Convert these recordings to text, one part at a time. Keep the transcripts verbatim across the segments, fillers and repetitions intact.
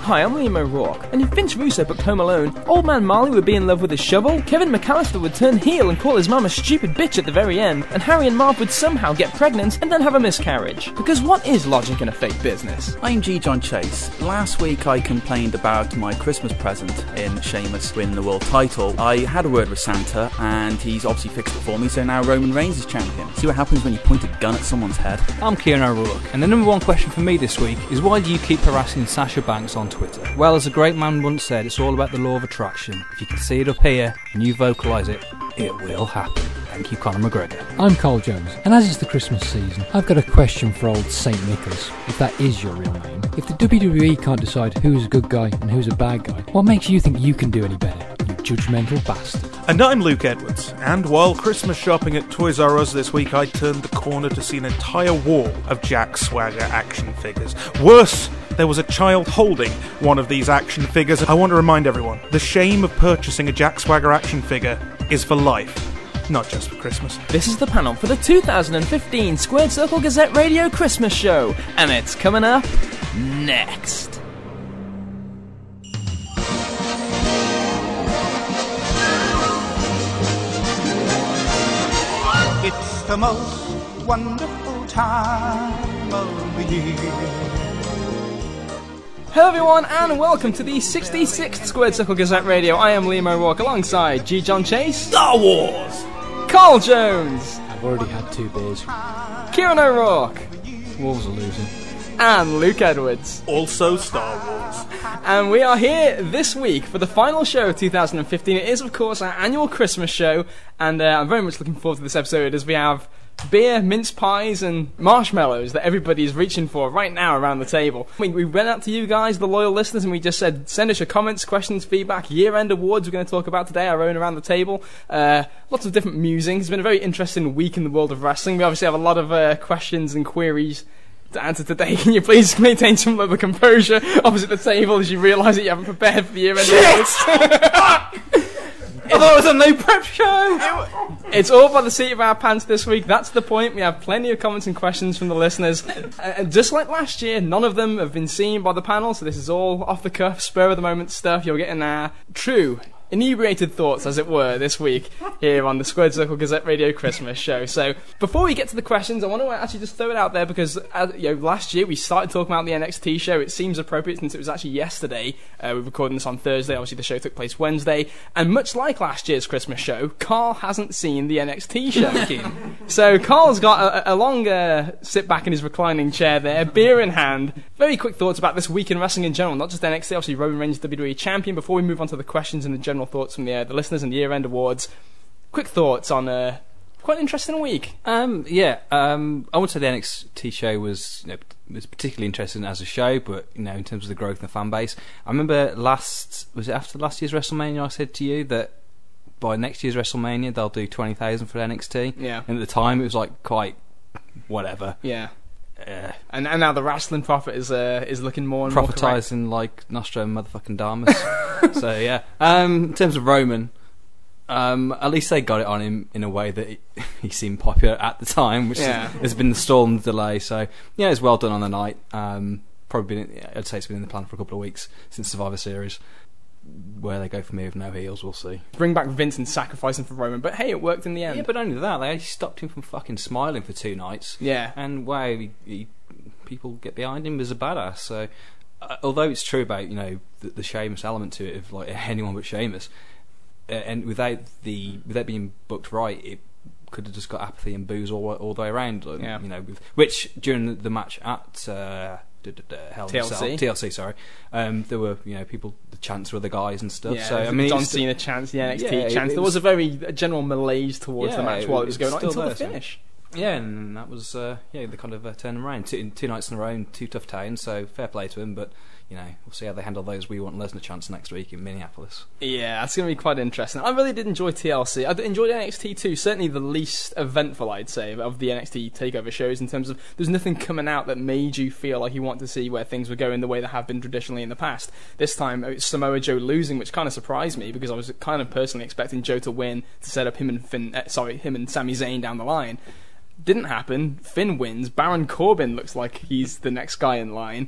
Hi, I'm Liam O'Rourke, and if Vince Russo booked Home Alone, Old Man Marley would be in love with his shovel, Kevin McAllister would turn heel and call his mum a stupid bitch at the very end, and Harry and Marv would somehow get pregnant and then have a miscarriage. Because what is logic in a fake business? I'm G. John Chase. Last week I complained about my Christmas present in Sheamus winning the world title. I had a word with Santa, and he's obviously fixed it for me, so now Roman Reigns is champion. See what happens when you point a gun at someone's head? I'm Kieran O'Rourke, and the number one question for me this week is why do you keep harassing Sasha Banks on Twitter? Well, as a great man once said, it's all about the law of attraction. If you can see it up here and you vocalise it, it will happen. Thank you, Conor McGregor. I'm Carl Jones, and as it's the Christmas season, I've got a question for old Saint Nicholas, if that is your real name. If the W W E can't decide who's a good guy and who's a bad guy, what makes you think you can do any better, you judgmental bastard? And I'm Luke Edwards, and while Christmas shopping at Toys R Us this week, I turned the corner to see an entire wall of Jack Swagger action figures. Worse, there was a child holding one of these action figures. I want to remind everyone, the shame of purchasing a Jack Swagger action figure is for life. Not just for Christmas. This is the panel for the two thousand fifteen Squared Circle Gazette Radio Christmas Show, and it's coming up next. It's the most wonderful time of the year. Hello everyone, and welcome to the sixty-sixth Squared Circle Gazette Radio. I am Liam O'Rourke alongside G. John Chase, Star Wars, Carl Jones, I've already had two beers. Kieran O'Rourke, Wolves are losing. and Luke Edwards. also Star Wars. And we are here this week for the final show of two thousand fifteen. It is, of course, our annual Christmas show, and uh, I'm very much looking forward to this episode as we have beer, mince pies, and marshmallows that everybody is reaching for right now around the table. We, we went out to you guys, the loyal listeners, and we just said, send us your comments, questions, feedback, year-end awards we're going to talk about today, our own around the table. Uh, lots of different musings. It's been a very interesting week in the world of wrestling. We obviously have a lot of uh, questions and queries to answer today. Can you please maintain some level of composure opposite the table as you realise that you haven't prepared for the year-end awards? Although it was a no prep show! It's all by the seat of our pants this week. That's the point. We have plenty of comments and questions from the listeners. Uh, just like last year, none of them have been seen by the panel, so this is all off the cuff, spur of the moment stuff. You're getting our true, inebriated thoughts, as it were, this week here on the Squared Circle Gazette Radio Christmas show. So before we get to the questions, I want to actually just throw it out there because uh, you know, last year we started talking about the N X T show. It seems appropriate since it was actually yesterday. Uh, we're recording this on Thursday. Obviously the show took place Wednesday, and much like last year's Christmas show, Carl hasn't seen the N X T show. So Carl's got a, a long uh, sit back in his reclining chair there, beer in hand. Very quick thoughts about this week in wrestling in general, not just N X T. Obviously Roman Reigns W W E champion. Before we move on to the questions and the general thoughts from the, uh, the listeners and the year-end awards, quick thoughts on uh, quite an interesting week. Um, yeah, um, I would say the N X T show was, you know, was particularly interesting as a show, but you know, in terms of the growth in the fan base, I remember last was it after last year's WrestleMania, I said to you that by next year's WrestleMania they'll do twenty thousand for N X T. Yeah. And at the time it was like quite whatever. Yeah. Uh, and and now the wrestling prophet is uh, is looking more and more correct. Prophetising like Nostrum motherfucking Damas. So yeah. Um, in terms of Roman, um, at least they got it on him in a way that he, he seemed popular at the time, which yeah. is, has been the stall and the delay. So yeah, it's well done on the night. Um, probably been, I'd say it's been in the plan for a couple of weeks since Survivor Series. Where they go from here with no heels, we'll see. Bring back Vince and sacrifice him for Roman, but hey, it worked in the end. Yeah, but only that, they stopped him from fucking smiling for two nights. Yeah. And wow, he, he, people get behind him as a badass. So, uh, although it's true about, you know, the, the Sheamus element to it of like anyone but Sheamus, uh, and without the without being booked right, it could have just got apathy and booze all all the way around. Yeah. You know, with, which during the, the match at. Uh, Hell T L C. T L C, sorry. Um, there were, you know, people, the chants were the guys and stuff. Yeah, so I mean, John Cena chants, the N X T yeah, chants. it, it there was, was a very a general malaise towards yeah, the match while it was it going was on until there, the finish. So. Yeah, and that was uh, yeah, they kind of uh, turned them around. Two, two nights in a row in two tough towns, so fair play to him. But you know, we'll see how they handle those We Want Lesnar chants next week in Minneapolis. Yeah, that's going to be quite interesting. I really did enjoy T L C. I enjoyed N X T too. Certainly the least eventful, I'd say, of the N X T takeover shows. In terms of there's nothing coming out that made you feel like you want to see where things were going the way they have been traditionally in the past. This time it was Samoa Joe losing, which kind of surprised me because I was kind of personally expecting Joe to win to set up him and Finn. Uh, sorry, him and Sami Zayn down the line. Didn't happen. Finn wins. Baron Corbin looks like he's the next guy in line.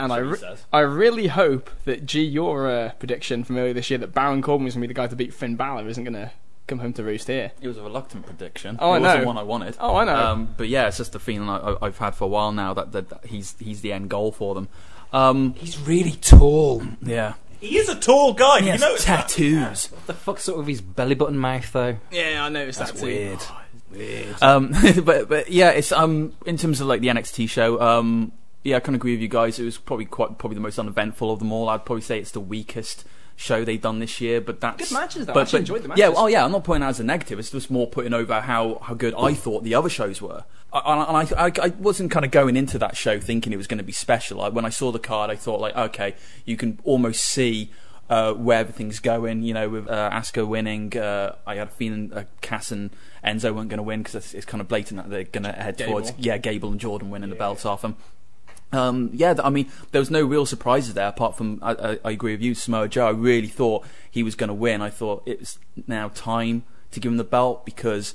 And I, That's what re- he says. I really hope that, G, your uh, prediction from earlier this year that Baron Corbin was going to be the guy to beat Finn Balor isn't going to come home to roost here. It was a reluctant prediction. Oh, I it wasn't know. one I wanted. Oh, I know. Um, but yeah, it's just a feeling I, I've had for a while now that, that, that he's he's the end goal for them. Um, He's really tall. yeah. He is a tall guy. He you has know tattoos. What the fuck's up with his belly button mouth, though? Yeah, I noticed that too. Weird. Weird. Um, but but yeah, it's um in terms of like the N X T show. Um, yeah, I kind of agree with you guys. It was probably quite probably the most uneventful of them all. I'd probably say it's the weakest show they've done this year. But that's Good matches, though. But, I actually but- enjoyed the matches. Yeah, oh yeah. I'm not putting that as a negative. It's just more putting over how, how good I thought the other shows were. I, and I, I, I wasn't kind of going into that show thinking it was going to be special. Like, when I saw the card, I thought like, okay, you can almost see uh, where everything's going. You know, with uh, Asuka winning, uh, I had a feeling uh, Cass and Enzo weren't going to win because it's, it's kind of blatant that they're going to head Gable. towards yeah Gable and Jordan winning the belts off them. Um, yeah, th- I mean, there was no real surprises there apart from, I, I, I agree with you, Samoa Joe. I really thought he was going to win. I thought it was now time to give him the belt because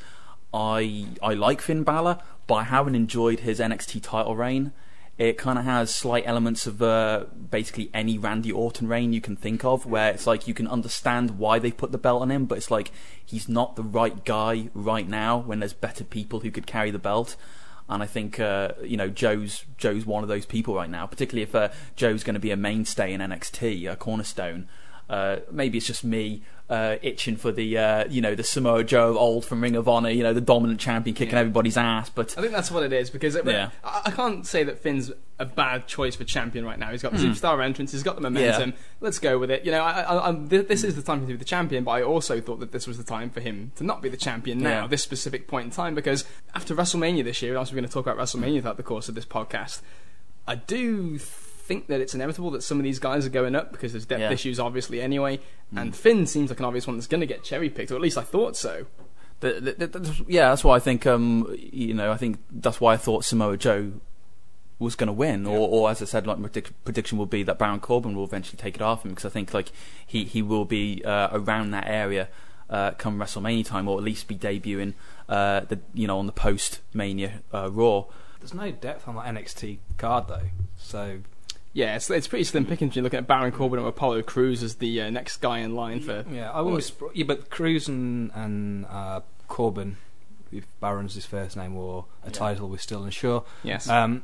I I like Finn Balor, but I haven't enjoyed his N X T title reign. It kind of has slight elements of uh, basically any Randy Orton reign you can think of, where it's like you can understand why they put the belt on him, but it's like he's not the right guy right now when there's better people who could carry the belt. And I think uh, you know Joe's Joe's one of those people right now, particularly if uh, Joe's going to be a mainstay in N X T, a cornerstone. Uh, maybe it's just me uh, itching for the uh, you know the Samoa Joe of old from Ring of Honor, you know the dominant champion kicking Yeah. everybody's ass. But I think that's what it is because it, Yeah. I, I can't say that Finn's a bad choice for champion right now. He's got the superstar entrance, he's got the momentum. Yeah. Let's go with it. You know, I, I, I'm, th- this is the time for him to be the champion, but I also thought that this was the time for him to not be the champion now, Yeah. this specific point in time, because after WrestleMania this year, and also we're going to talk about WrestleMania throughout the course of this podcast, I do think that it's inevitable that some of these guys are going up because there's depth Yeah. issues, obviously, anyway. And Finn seems like an obvious one that's going to get cherry picked, or at least I thought so. The, the, the, the- yeah, that's why I think um, you know I think that's why I thought Samoa Joe was going to win, or, or as I said, like my predic- prediction will be that Baron Corbin will eventually take it off him because I think like he he will be uh, around that area uh, come WrestleMania time, or at least be debuting uh, the you know on the post Mania uh, Raw. There's no depth on that N X T card, though. So Yeah, it's, it's pretty slim pickings when you're looking at Baron Corbin or Apollo Crews as the uh, next guy in line for... yeah, I wouldn't. Be, spr- yeah, but Cruz and, and uh, Corbin, if Baron's his first name or a title, we're still unsure. Yes. Um,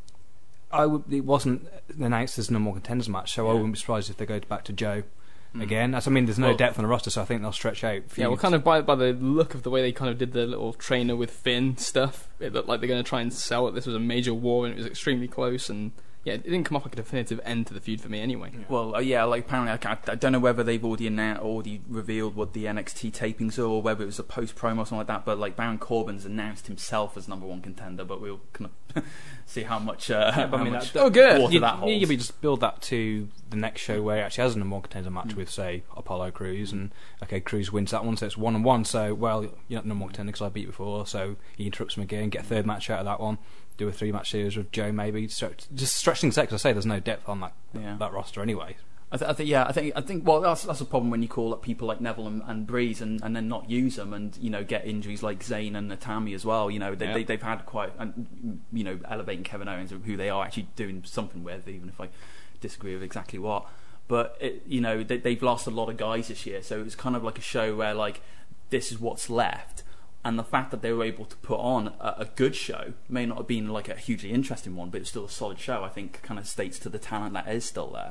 I would. It wasn't announced as no more contenders match, so I wouldn't be surprised if they go back to Joe again. As I mean, there's no Well- depth on the roster, so I think they'll stretch out. Yeah, well, kind of by by the look of the way they kind of did the little trainer with Finn stuff, it looked like they're going to try and sell it. This was a major war and it was extremely close, and yeah, it didn't come off like a definitive end to the feud for me anyway. Well, uh, yeah, like apparently I, can't, I don't know whether they've already announced, already revealed what the N X T tapings are, or whether it was a post promo or something like that. But like Baron Corbin's announced himself as number one contender, but we'll kind of see how much. Uh, Yeah, but how I mean, much that- Oh, good. water You, that you, holds. you just build that to the next show where he actually has a number one contender match with, say, Apollo Crews, and okay, Crews wins that one, so it's one and one. So, well, you're not number one contender because I beat you before, so he interrupts him again, get a third match out of that one, do a three match series with Joe, maybe stretch, just stretch things out. Because I say there's no depth on that Yeah. that roster anyway. I, th- I think, yeah, I think, I think. Well, that's that's a problem when you call up people like Neville and, and Breeze, and, and then not use them, and you know, get injuries like Zayn and Natami as well. You know, they, Yeah. they they've had quite, and you know, elevating Kevin Owens, who they are actually doing something with, even if I disagree with exactly what. But it, you know, they, they've lost a lot of guys this year, so it was kind of like a show where like this is what's left. And the fact that they were able to put on a, a good show, may not have been like a hugely interesting one, but it's still a solid show, I think kind of states to the talent that is still there.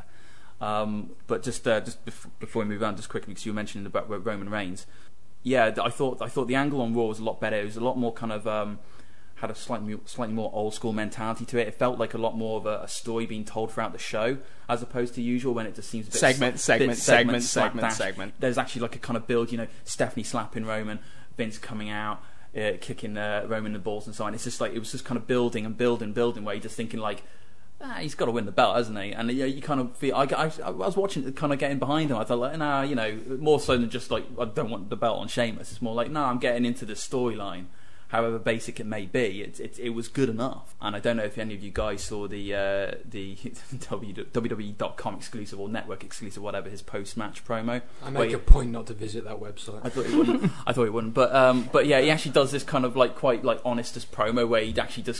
Um, but just uh, just bef- before we move on, just quickly, because you were mentioning about Roman Reigns, yeah, th- I thought I thought the angle on Raw was a lot better. It was a lot more kind of um, had a slightly slightly more old school mentality to it. It felt like a lot more of a, a story being told throughout the show, as opposed to usual when it just seems a bit Segment, sla- segment, bit segment, slapdash. segment, segment. There's actually like a kind of build, you know, Stephanie slapping Roman, Vince coming out, uh, kicking uh, Roman in the balls and so on. It's just like it was just kind of building and building, building, where you're just thinking like, ah, he's got to win the belt, hasn't he? And yeah, you kind of feel. I, I, I was watching it, kind of getting behind him. I thought, like, nah, you know, more so than just like I don't want the belt on Sheamus. It's more like, no, nah, I'm getting into the storyline, however basic it may be. It, it it was good enough. And I don't know if any of you guys saw the uh, the W W E dot com exclusive or network exclusive, whatever, his post match promo. I make Where- a point not to visit that website. I thought it wouldn't. I thought it wouldn't. But um, but yeah, he actually does this kind of like quite like honest as promo where he actually just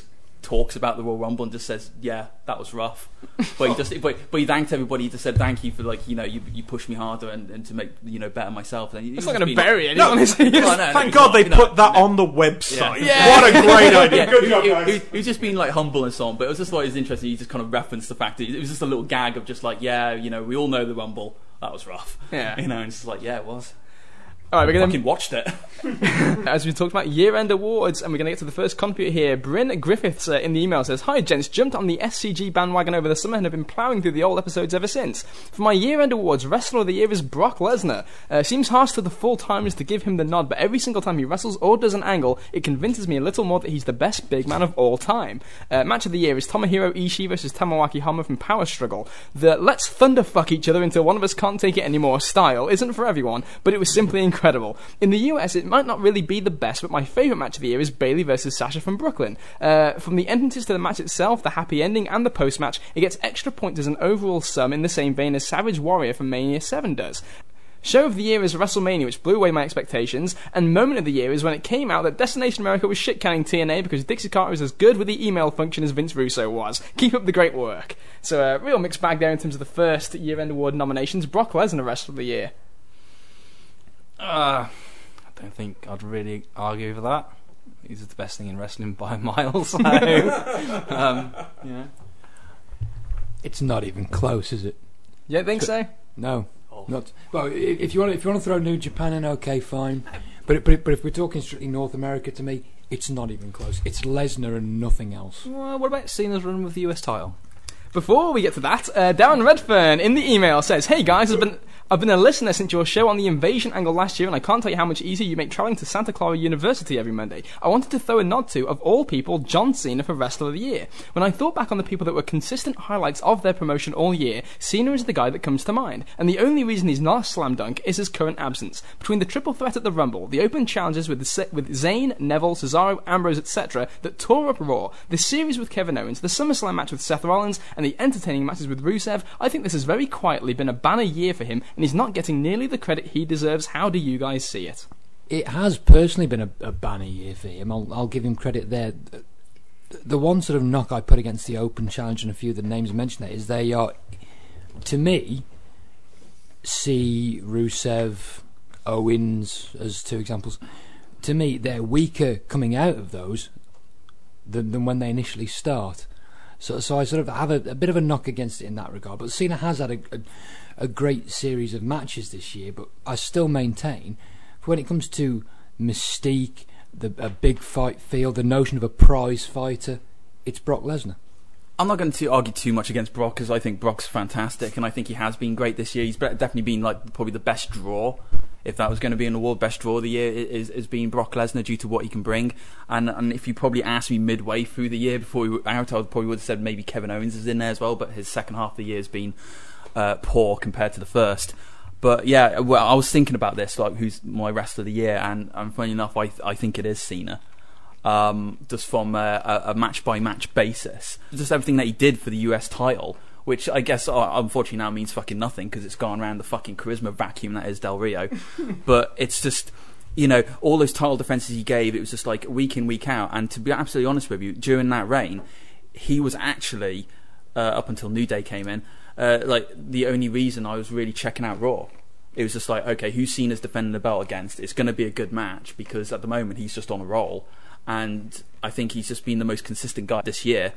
talks about the Royal Rumble and just says, "Yeah, that was rough," but he just but, but he thanked everybody. He just said, "Thank you for like you know you you pushed me harder and, and to make you know better myself." And he, It's he not was going to being bury like, anyone. is it? No, no, no, Thank he's God not, they you know, put that you know. on the website. Yeah. What a great idea. Yeah, Good he, job, he, guys. he, he was just being like humble and so on, but it was just like it was interesting. He just kind of referenced the fact that it was just a little gag of just like, yeah, you know, we all know the Rumble. That was rough. Yeah. You know, and it's just like, yeah, it was. All right, we're I going fucking watched it. As we talked about year-end awards, and we're going to get to the first contributor here. Bryn Griffiths uh, in the email says, "Hi gents, jumped on the S C G bandwagon over the summer and have been ploughing through the old episodes ever since. For my year-end awards, Wrestler of the Year is Brock Lesnar. Uh, seems harsh to the full-timers to give him the nod, but every single time he wrestles or does an angle, it convinces me a little more that he's the best big man of all time. Uh, match of the year is Tomohiro Ishii versus Tamawaki Hama from Power Struggle. The let's thunderfuck each other until one of us can't take it anymore style isn't for everyone, but it was simply incredible. In the U S, it might not really be the best, but my favourite match of the year is Bayley versus Sasha from Brooklyn. Uh, from the entrances to the match itself, the happy ending, and the post-match, it gets extra points as an overall sum in the same vein as Savage Warrior from Mania seven does. Show of the year is WrestleMania, which blew away my expectations, and moment of the year is when it came out that Destination America was shit-canning T N A because Dixie Carter is as good with the email function as Vince Russo was. Keep up the great work. So a uh, real mixed bag there in terms of the first year-end award nominations. Brock Lesnar, Wrestler of the Year. Uh, I don't think I'd really argue for that. He's the best thing in wrestling by a mile. So, um, yeah. It's not even close, is it? You don't think so? No, not. Well, i- if you want, if you want to throw New Japan in, okay, fine. But but but if we're talking strictly North America, to me, it's not even close. It's Lesnar and nothing else. Well, what about Cena's run with the U S title? Before we get to that, uh, Darren Redfern in the email says, "Hey guys, I've been I've been a listener since your show on the invasion angle last year, and I can't tell you how much easier you make travelling to Santa Clara University every Monday. I wanted to throw a nod to, of all people, John Cena for Wrestler of the Year. When I thought back on the people that were consistent highlights of their promotion all year, Cena is the guy that comes to mind, and the only reason he's not a slam dunk is his current absence. Between the triple threat at the Rumble, the open challenges with the, with Zayn, Neville, Cesaro, Ambrose, et cetera that tore up Raw, the series with Kevin Owens, the SummerSlam match with Seth Rollins, and the entertaining matches with Rusev, I think this has very quietly been a banner year for him, and he's not getting nearly the credit he deserves. How do you guys see it?" It has personally been a, a banner year for him. I'll, I'll give him credit there. The, the one sort of knock I put against the Open Challenge and a few of the names mentioned there is they are, to me, see Rusev, Owens as two examples. To me, they're weaker coming out of those than, than when they initially start. So, so I sort of have a, a bit of a knock against it in that regard. But Cena has had a, a, a great series of matches this year. But I still maintain, when it comes to mystique, the, a big fight feel, the notion of a prize fighter, it's Brock Lesnar. I'm not going to argue too much against Brock because I think Brock's fantastic and I think he has been great this year. He's be- definitely been like probably the best draw. If that was going to be an award, best draw of the year is, is being Brock Lesnar due to what he can bring. And and if you probably asked me midway through the year before we were out, I probably would have said maybe Kevin Owens is in there as well. But his second half of the year has been uh, poor compared to the first. But yeah, well, I was thinking about this, like who's my wrestler of the year, and, and funny enough, I I think it is Cena. Um, just from a, a match by match basis, just everything that he did for the U S title, which I guess uh, unfortunately now means fucking nothing because it's gone around the fucking charisma vacuum that is Del Rio. But it's just, you know, all those title defenses he gave, it was just like week in, week out. And to be absolutely honest with you, during that reign, he was actually, uh, up until New Day came in, uh, like the only reason I was really checking out Raw. It was just like, okay, who's Cena's defending the belt against? It's going to be a good match because at the moment he's just on a roll. And I think he's just been the most consistent guy this year.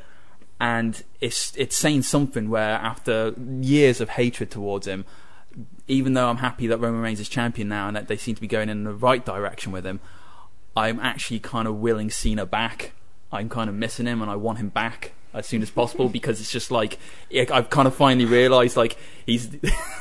And it's it's saying something where after years of hatred towards him, even though I'm happy that Roman Reigns is champion now and that they seem to be going in the right direction with him, I'm actually kind of willing Cena back. I'm kind of missing him and I want him back as soon as possible because it's just like I've kind of finally realised like he's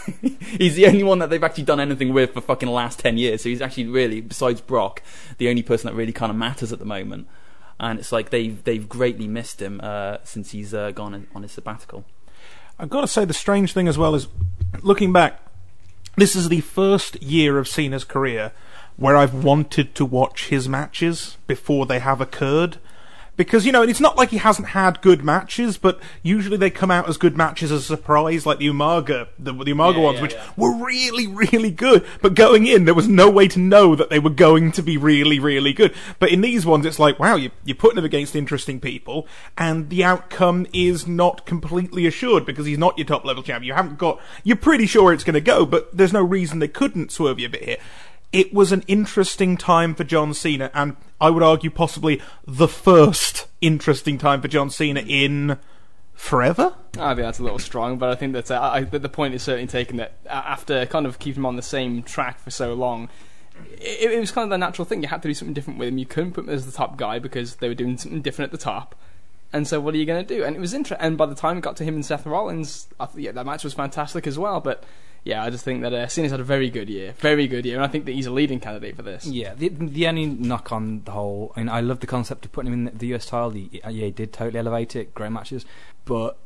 he's the only one that they've actually done anything with for fucking the last ten years. So he's actually really, besides Brock, the only person that really kind of matters at the moment. And it's like they've they've greatly missed him uh, since he's uh, gone in, on his sabbatical. I've got to say the strange thing as well is, looking back, this is the first year of Cena's career where I've wanted to watch his matches before they have occurred, Because, you know, it's not like he hasn't had good matches, but usually they come out as good matches as a surprise, like the Umaga, the, the Umaga Yeah, ones, yeah, which yeah. were really, really good. But going in, there was no way to know that they were going to be really, really good. But in these ones, it's like, wow, you, you're putting them against interesting people, and the outcome is not completely assured, because he's not your top-level champ. You haven't got... You're pretty sure it's going to go, but there's no reason they couldn't swerve you a bit here. It was an interesting time for John Cena, and I would argue possibly the first interesting time for John Cena in forever? I think that's a little strong, but I think that uh, I, but the point is certainly taken that uh, after kind of keeping him on the same track for so long, it, it was kind of the natural thing. You had to do something different with him. You couldn't put him as the top guy because they were doing something different at the top. And so what are you going to do? And it was interesting. And by the time it got to him and Seth Rollins, I th- yeah, that match was fantastic as well, but... Yeah, I just think that uh, Cena's had a very good year, very good year, and I think that he's a leading candidate for this. Yeah, the the only knock on the whole, I mean, I love the concept of putting him in the U S title. He, yeah, he did totally elevate it, great matches, but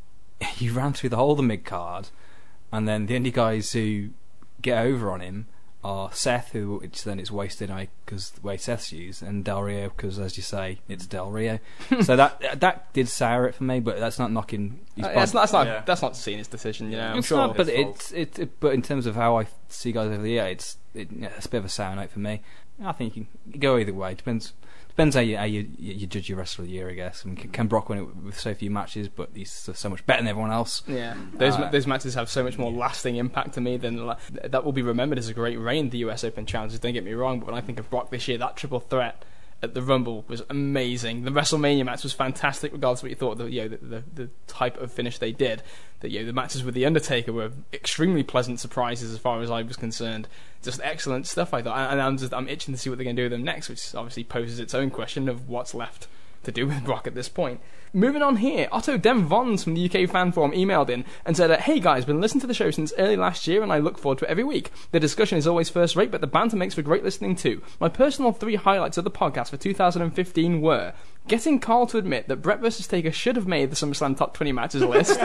you ran through the whole of the mid card, and then the only guys who get over on him are Seth, who it's then it's wasted because the way Seth's used, and Del Rio because, as you say, it's Del Rio. So that that did sour it for me, but that's not knocking. His Uh, that's not that's not, Yeah. that's not Cena's decision, you know. I'm It's sure. not, but it's it's it, it. But in terms of how I see guys over the year, it's it, yeah, it's a bit of a sour note for me. I think you can go either way. Depends depends how you how you, you judge your wrestler of the year, I guess. I mean, can Brock win it with so few matches, but he's so much better than everyone else. Yeah, those Uh, those matches have so much more lasting impact to me than la- that will be remembered as a great reign. The U S Open challenges, don't get me wrong, but when I think of Brock this year, that triple threat at the Rumble was amazing. The WrestleMania match was fantastic, regardless of what you thought of the, you know, the, the, the type of finish they did. That, you know, the matches with The Undertaker were extremely pleasant surprises as far as I was concerned. Just excellent stuff, I thought. And I'm just I'm itching to see what they're going to do with them next, which obviously poses its own question of what's left to do with Brock at this point. Moving on here, Otto Dem Vons from the U K fan forum emailed in and said, uh, hey guys, been listening to the show since early last year and I look forward to it every week. The discussion is always first rate, but the banter makes for great listening too. My personal three highlights of the podcast for two thousand fifteen were getting Carl to admit that Brett versus Taker should have made the SummerSlam top twenty matches list,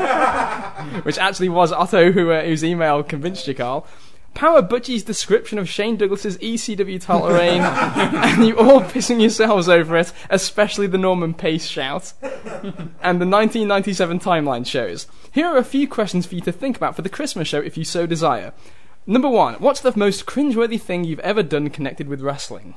which actually was Otto who, uh, whose email convinced you, Carl. Power Butchie's description of Shane Douglas's E C W title reign, and you all pissing yourselves over it, especially the Norman Pace shout, and the nineteen ninety-seven timeline shows. Here are a few questions for you to think about for the Christmas show if you so desire. Number one, what's the most cringeworthy thing you've ever done connected with wrestling?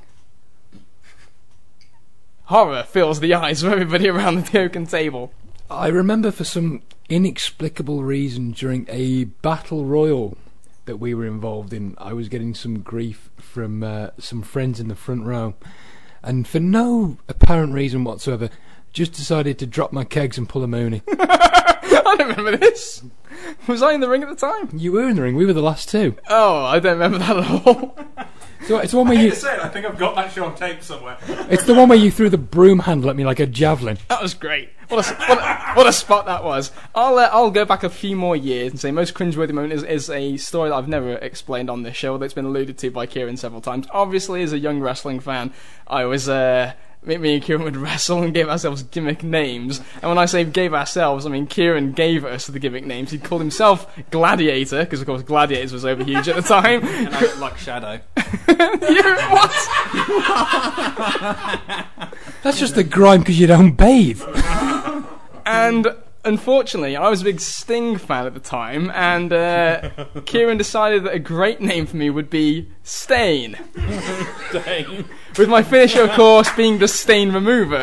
Horror fills the eyes of everybody around the token table. I remember for some inexplicable reason during a battle royal that we were involved in, I was getting some grief from uh, some friends in the front row, and for no apparent reason whatsoever, just decided to drop my kegs and pull a Mooney. I don't remember this. Was I in the ring at the time? You were in the ring, we were the last two. Oh, I don't remember that at all. So it's the one where you, say, I think I've got that show on tape somewhere. it's the one where you threw the broom handle at me like a javelin. That was great. What a, what a, what a spot that was. I'll uh, I'll go back a few more years and say most cringeworthy moment is, is a story that I've never explained on this show, that's been alluded to by Kieran several times. Obviously, as a young wrestling fan, I was... Uh, Me, me and Kieran would wrestle and gave ourselves gimmick names. And when I say gave ourselves, I mean Kieran gave us the gimmick names. He called himself Gladiator, because of course Gladiators was over huge at the time. And I look like Shadow. You, what? That's just the grime because you don't bathe. And unfortunately, I was a big Sting fan at the time, and uh, Kieran decided that a great name for me would be Stain. Stain. With my finisher, of course, being the Stain Remover.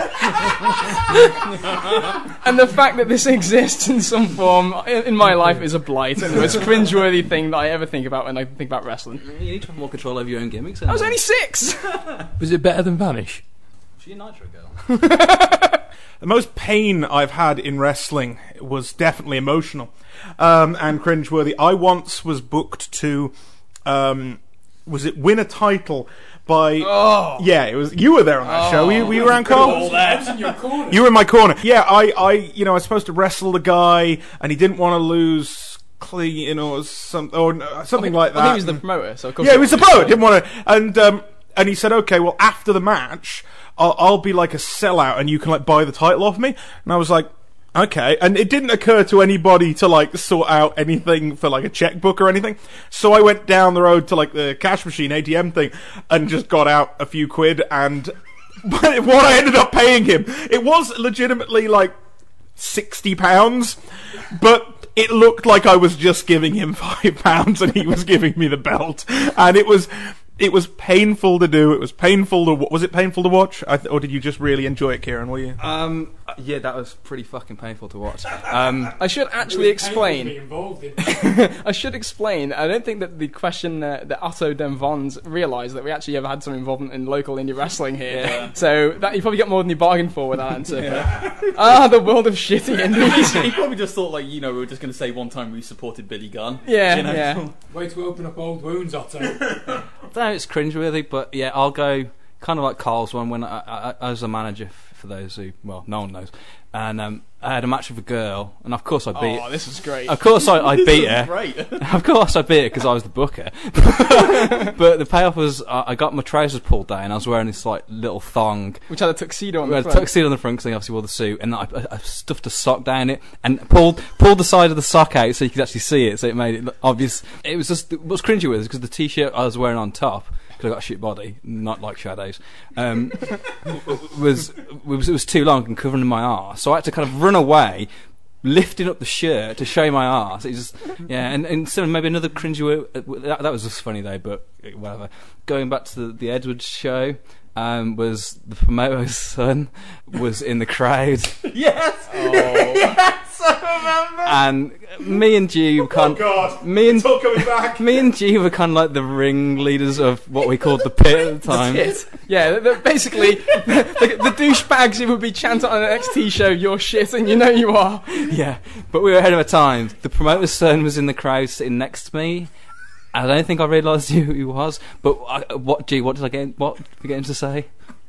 And the fact that this exists in some form in, in my life is a blight, and the most cringeworthy thing that I ever think about when I think about wrestling. You need to have more control over your own gimmicks. I was only six! Was it better than Vanish? She a Nitro girl. The most pain I've had in wrestling was definitely emotional um, and cringeworthy. I once was booked to, um, was it win a title by... Oh. Yeah, it was. You were there on that Oh. show. Were you, were you around, Carl? I was in your corner. You were in my corner. Yeah, I, I, you know, I was supposed to wrestle the guy, and he didn't want to lose clean or some, or uh, something like that. I think he was the promoter, so of course... Yeah, he was the promoter. Didn't want to, and um, and he said, okay, well, after the match, I'll, I'll be like a sellout, and you can like buy the title off me. And I was like, okay. And it didn't occur to anybody to like sort out anything for like a checkbook or anything. So I went down the road to like the cash machine A T M thing, and just got out a few quid and But what I ended up paying him, it was legitimately like sixty pounds, but it looked like I was just giving him five pounds and he was giving me the belt, and it was it was painful to do. It was painful to was it painful to watch, I th- or did you just really enjoy it, Kieran? Were you? Um, yeah, that was pretty fucking painful to watch. Um, I should actually explain. Involved in. I should explain. I don't think that the question uh, that Otto Den Vons realised that we actually have had some involvement in local indie wrestling here. Yeah. So that you probably got more than you bargained for with that answer. Yeah. Ah, the world of shitty indies. He probably just thought, like, you know, we were just going to say one time we supported Billy Gunn. Yeah, you know? yeah. Way to open up old wounds, Otto. No, it's cringeworthy, but yeah, I'll go kind of like Carl's one when I, I, I was a manager, f- for those who, well, no one knows, and um, I had a match with a girl, and of course I beat. Oh, this is great. Of course I, I beat her. Great. Of course I beat her because I was the booker. But the payoff was uh, I got my trousers pulled down. I was wearing this like little thong. Which had a tuxedo on We the had a front. tuxedo on the front because I obviously wore the suit, and I, I, I stuffed a sock down it and pulled pulled the side of the sock out so you could actually see it, so it made it look obvious. It was just what was cringy with it because the t-shirt I was wearing on top, because I got a shit body, not like Shadows, um, was, was it was too long and covering my arse, so I had to kind of run away, lifting up the shirt to show my arse. It was just, yeah, and, and so maybe another cringy word, that, that was just funny though, but whatever. Going back to the, the Edwards show, um, was the promoter's son was in the crowd. Yes. Oh. Yes, I remember. And me and G were kind Oh God! me and It's all coming back. me and G were kind of like the ringleaders of what we called the pit at the time. Shit. Yeah, th- th- basically, the, the douchebags who would be chanting on an X T show, "You're shit," and you know you are. Yeah, but we were ahead of our time. The promoter's son was in the crowd sitting next to me. I don't think I realised who he was. But I, what, G, what did I get? What did we get him to say?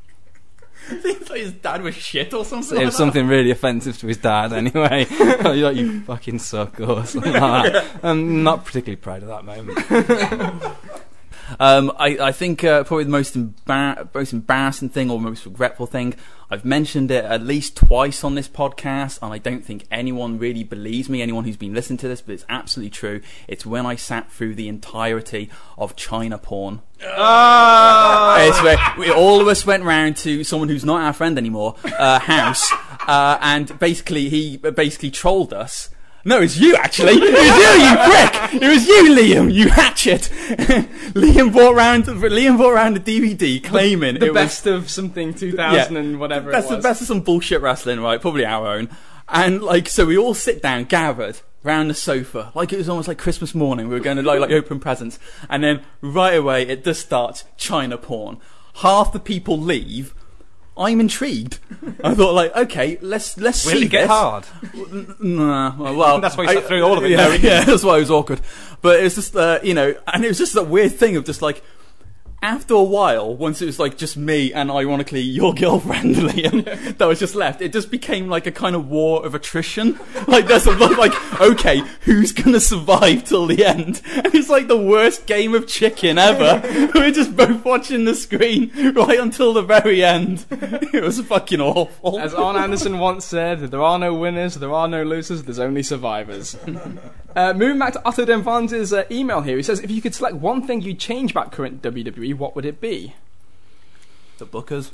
Seems like his dad was shit or something. It like was something really offensive to his dad, anyway. You're like, you fucking suck, or something like that. I'm not particularly proud of that moment. Um, I, I think uh, probably the most, embar- most embarrassing thing or most regretful thing, I've mentioned it at least twice on this podcast, and I don't think anyone really believes me, anyone who's been listening to this, but it's absolutely true. It's when I sat through the entirety of China porn. Oh! It's where we, all of us went round to someone who's not our friend anymore, uh, house, uh, and basically he basically trolled us. No, it's you actually. It was you, you prick. It was you, Liam. You hatchet. Liam brought round. Liam brought round a D V D claiming The it best of something two thousand and whatever best it was. Of, best of some bullshit wrestling, right? Probably our own. And like, so we all sit down, gathered round the sofa, like it was almost like Christmas morning. We were going to like, like open presents, and then right away it just starts China porn. Half the people leave. I'm intrigued. I thought, like, okay, let's let's Will see it get this. hard? Nah, well, well That's why you I- sat through all of it, Yeah, knowing- yeah, that's why it was awkward. But it was just, uh, you know, and it was just that weird thing of just like, after a while, once it was like just me and ironically your girlfriend, Liam, that was just left, it just became like a kind of war of attrition. Like there's a lot like, okay, who's gonna survive till the end? And it's like the worst game of chicken ever. We're just both watching the screen right until the very end. It was fucking awful. As Arn Anderson once said, there are no winners, there are no losers, there's only survivors. uh, moving back to Otto Den Vons' uh, email here, he says, if you could select one thing you'd change about current W W E, what would it be? The bookers.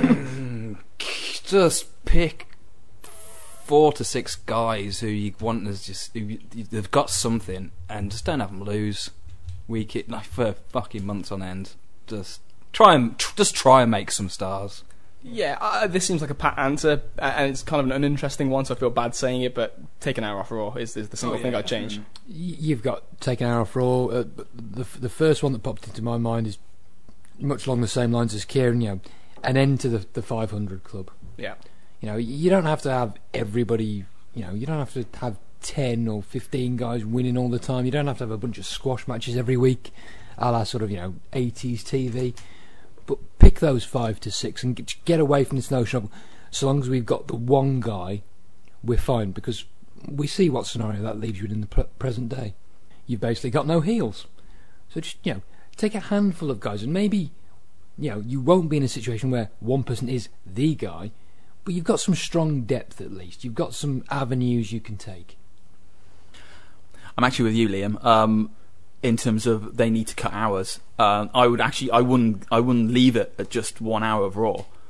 Just pick four to six guys who you want as just who you, they've got something, and just don't have them lose week it like for fucking months on end. Just try and tr- just try and make some stars. Yeah, uh, this seems like a pat answer, uh, and it's kind of an uninteresting one, so I feel bad saying it, but take an hour off Raw is, is the single Oh, thing yeah. I'd change. Y- You've got taken hour off Raw. Uh, but the the first one that popped into my mind is much along the same lines as Kieran. You know, an end to the the five hundred club. Yeah. You know, you don't have to have everybody. You know, you don't have to have ten or fifteen guys winning all the time. You don't have to have a bunch of squash matches every week, a la sort of you know eighties T V. But pick those five to six and get, get away from this notion of so long as we've got the one guy, we're fine, because we see what scenario that leaves you in the pre- present day. You've basically got no heels, so just you know take a handful of guys, and maybe you know you won't be in a situation where one person is the guy, but you've got some strong depth at least. You've got some avenues you can take. I'm actually with you, Liam. Um, in terms of they need to cut hours, um, I would actually, I wouldn't, I wouldn't leave it at just one hour of Raw.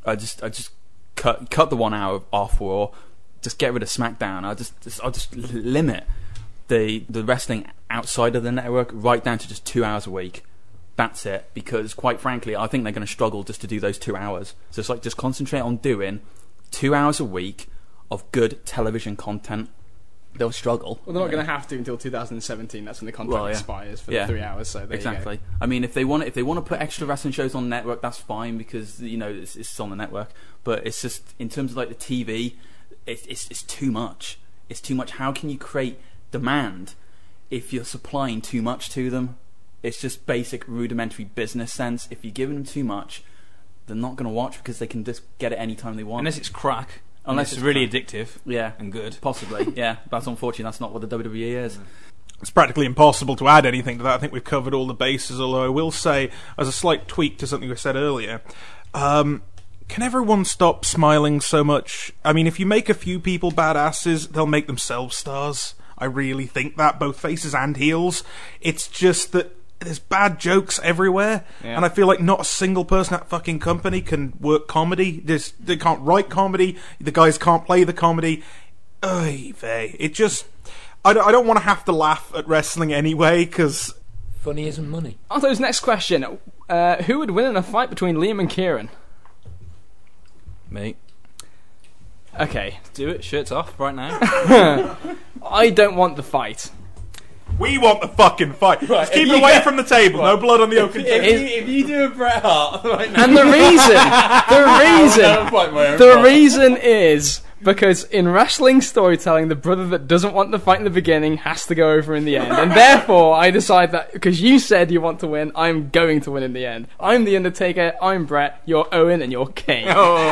I just I just cut cut the one hour off, or just get rid of SmackDown. I just, just I'll just limit the the wrestling outside of the network right down to just two hours a week. That's it. Because quite frankly, I think they're going to struggle just to do those two hours. So it's like just concentrate on doing two hours a week of good television content. They'll struggle. Well, they're not going to have to until two thousand seventeen. That's when the contract well, yeah. expires for yeah. the three hours. So there exactly. You go. I mean, if they want, if they want to put extra wrestling shows on the network, that's fine because you know it's, it's on the network. But it's just in terms of like the T V, it's it's, it's too much. It's too much. How can you create demand if you're supplying too much to them? It's just basic rudimentary business sense. If you're giving them too much, they're not going to watch because they can just get it anytime they want. Unless it's crack. Unless it's it's really crap. addictive, yeah, and good, possibly, yeah. That's unfortunate. That's not what the W W E is. It's practically impossible to add anything to that. I think we've covered all the bases. Although I will say, as a slight tweak to something we said earlier, um, can everyone stop smiling so much? I mean, if you make a few people badasses, they'll make themselves stars. I really think that, both faces and heels. It's just that there's bad jokes everywhere, yeah. and I feel like not a single person at that fucking company can work comedy. There's, they can't write comedy. The guys can't play the comedy. Oy vey. It just... I don't, I don't want to have to laugh at wrestling anyway, because... Funny isn't money. On to his next question. Uh, who would win in a fight between Liam and Kieran? Me. Okay. Do it. Shirts off right now. I don't want the fight. We want the fucking fight. Right, Just keep if it you away get- from the table. No blood on the oaken If table. you, if you do a Bret Hart right now, And the reason, the reason, the reason is because in wrestling storytelling, the brother that doesn't want the fight in the beginning has to go over in the end. And therefore, I decide that because you said you want to win, I'm going to win in the end. I'm the Undertaker, I'm Bret, you're Owen, and you're Kane.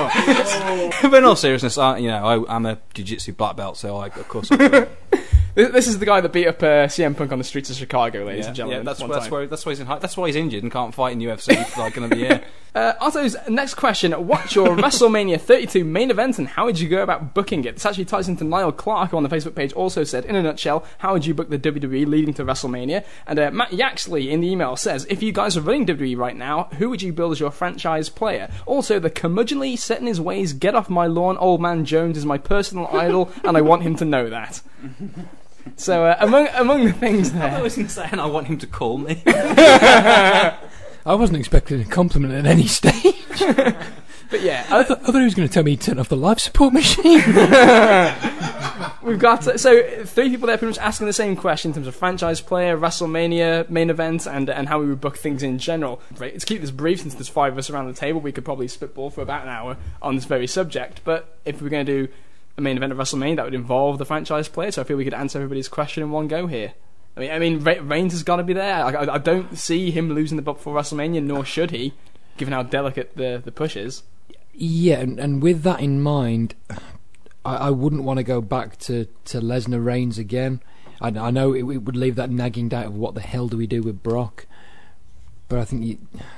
But in all seriousness, I, you know, I, I'm a jiu-jitsu black belt, so I, of course. I This this is the guy that beat up uh, C M Punk on the streets of Chicago, ladies yeah, and gentlemen. yeah, that's, one that's time. why that's why he's in high, that's why he's injured and can't fight in U F C for like another year. Uh, Otto's next question: what's your WrestleMania thirty-two main event, and how would you go about booking it? This actually ties into Niall Clark, who on the Facebook page also said, in a nutshell, how would you book the W W E leading to WrestleMania? And uh, Matt Yaxley in the email says, if you guys are running W W E right now, who would you build as your franchise player? Also, the curmudgeonly set in his ways, get off my lawn, old man Jones is my personal idol, and I want him to know that. So uh, among among the things I there, wasn't saying I want him to call me. I wasn't expecting a compliment at any stage. but yeah, I, th- I thought he was going to tell me to turn off the life support machine. we've got uh, so three people there pretty much asking the same question in terms of franchise player, WrestleMania main event, and and how we would book things in general. Right, to keep this brief, since there's five of us around the table, we could probably spitball for about an hour on this very subject. But if we're going to do a main event of WrestleMania, that would involve the franchise player. So I feel we could answer everybody's question in one go here. I mean, I mean, Re- Reigns has got to be there. I, I, I don't see him losing the belt before WrestleMania, nor should he, given how delicate the the push is. Yeah, and, and with that in mind, I, I wouldn't want to go back to, to Lesnar Reigns again. I, I know it, it would leave that nagging doubt of what the hell do we do with Brock, but I think you,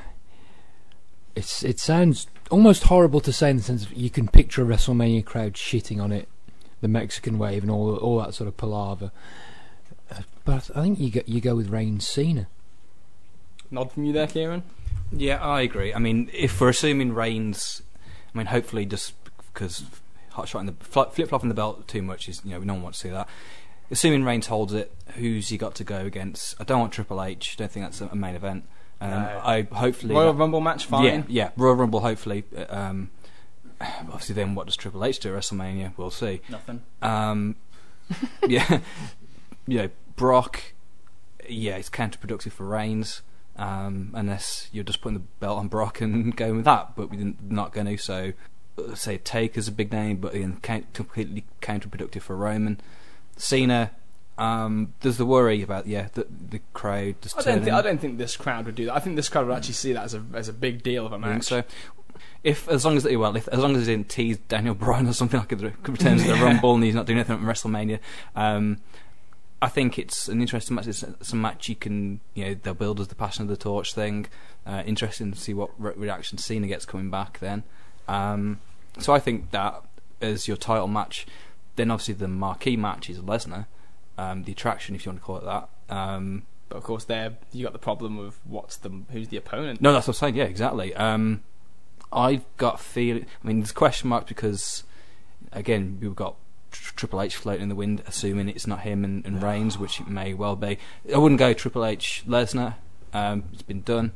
it's it sounds almost horrible to say in the sense of you can picture a WrestleMania crowd shitting on it, the Mexican wave and all all that sort of palaver. Uh, but I think you go you go with Reigns Cena. Nod from you there, Kieran. Yeah, I agree. I mean, if we're assuming Reigns, I mean, hopefully just because hot shot in the flip flopping the belt too much is, you know, no one wants to see that. Assuming Reigns holds it, who's he got to go against? I don't want Triple H. Don't think that's a main event. Um, No. I hopefully Royal that- Rumble match, fine. Yeah, yeah, Royal Rumble. Hopefully, uh, um, obviously, then what does Triple H do at WrestleMania? We'll see. Nothing. Um, yeah, you know, Brock. Yeah, it's counterproductive for Reigns, um, unless you're just putting the belt on Brock and going with that. But we're not going to. So, uh, say Taker's a big name, but again, count- completely counterproductive for Roman. Cena. Um, there's the worry about yeah the the crowd just I don't, turning. think, I don't think this crowd would do that. I think this crowd would actually see that as a as a big deal of a I think match. so. If as long as they well, if as long as they didn't tease Daniel Bryan or something like it returns to the Rumble and he's not doing anything at WrestleMania, um, I think it's an interesting match. It's, it's a match you can, you know, they'll build as the Passion of the Torch thing. Uh, interesting to see what re- reaction Cena gets coming back then. Um, so I think that as your title match, then obviously the marquee match is Lesnar, um, the attraction if you want to call it that. Um, But of course, there you got the problem of what's the who's the opponent. no, that's what I'm saying. Yeah, exactly. Um, I've got feeling. I mean, there's question marks because, again, we've got Triple H floating in the wind, assuming it's not him and, and Reigns, which it may well be. I wouldn't go Triple H Lesnar. Um, it's been done.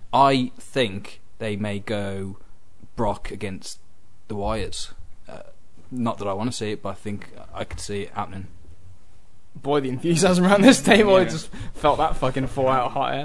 I think they may go Brock against the Wyatts. Uh, not that I want to see it, but I think I could see it happening. Boy, the enthusiasm around this table, Yeah. I just felt that fucking fall out of hot air.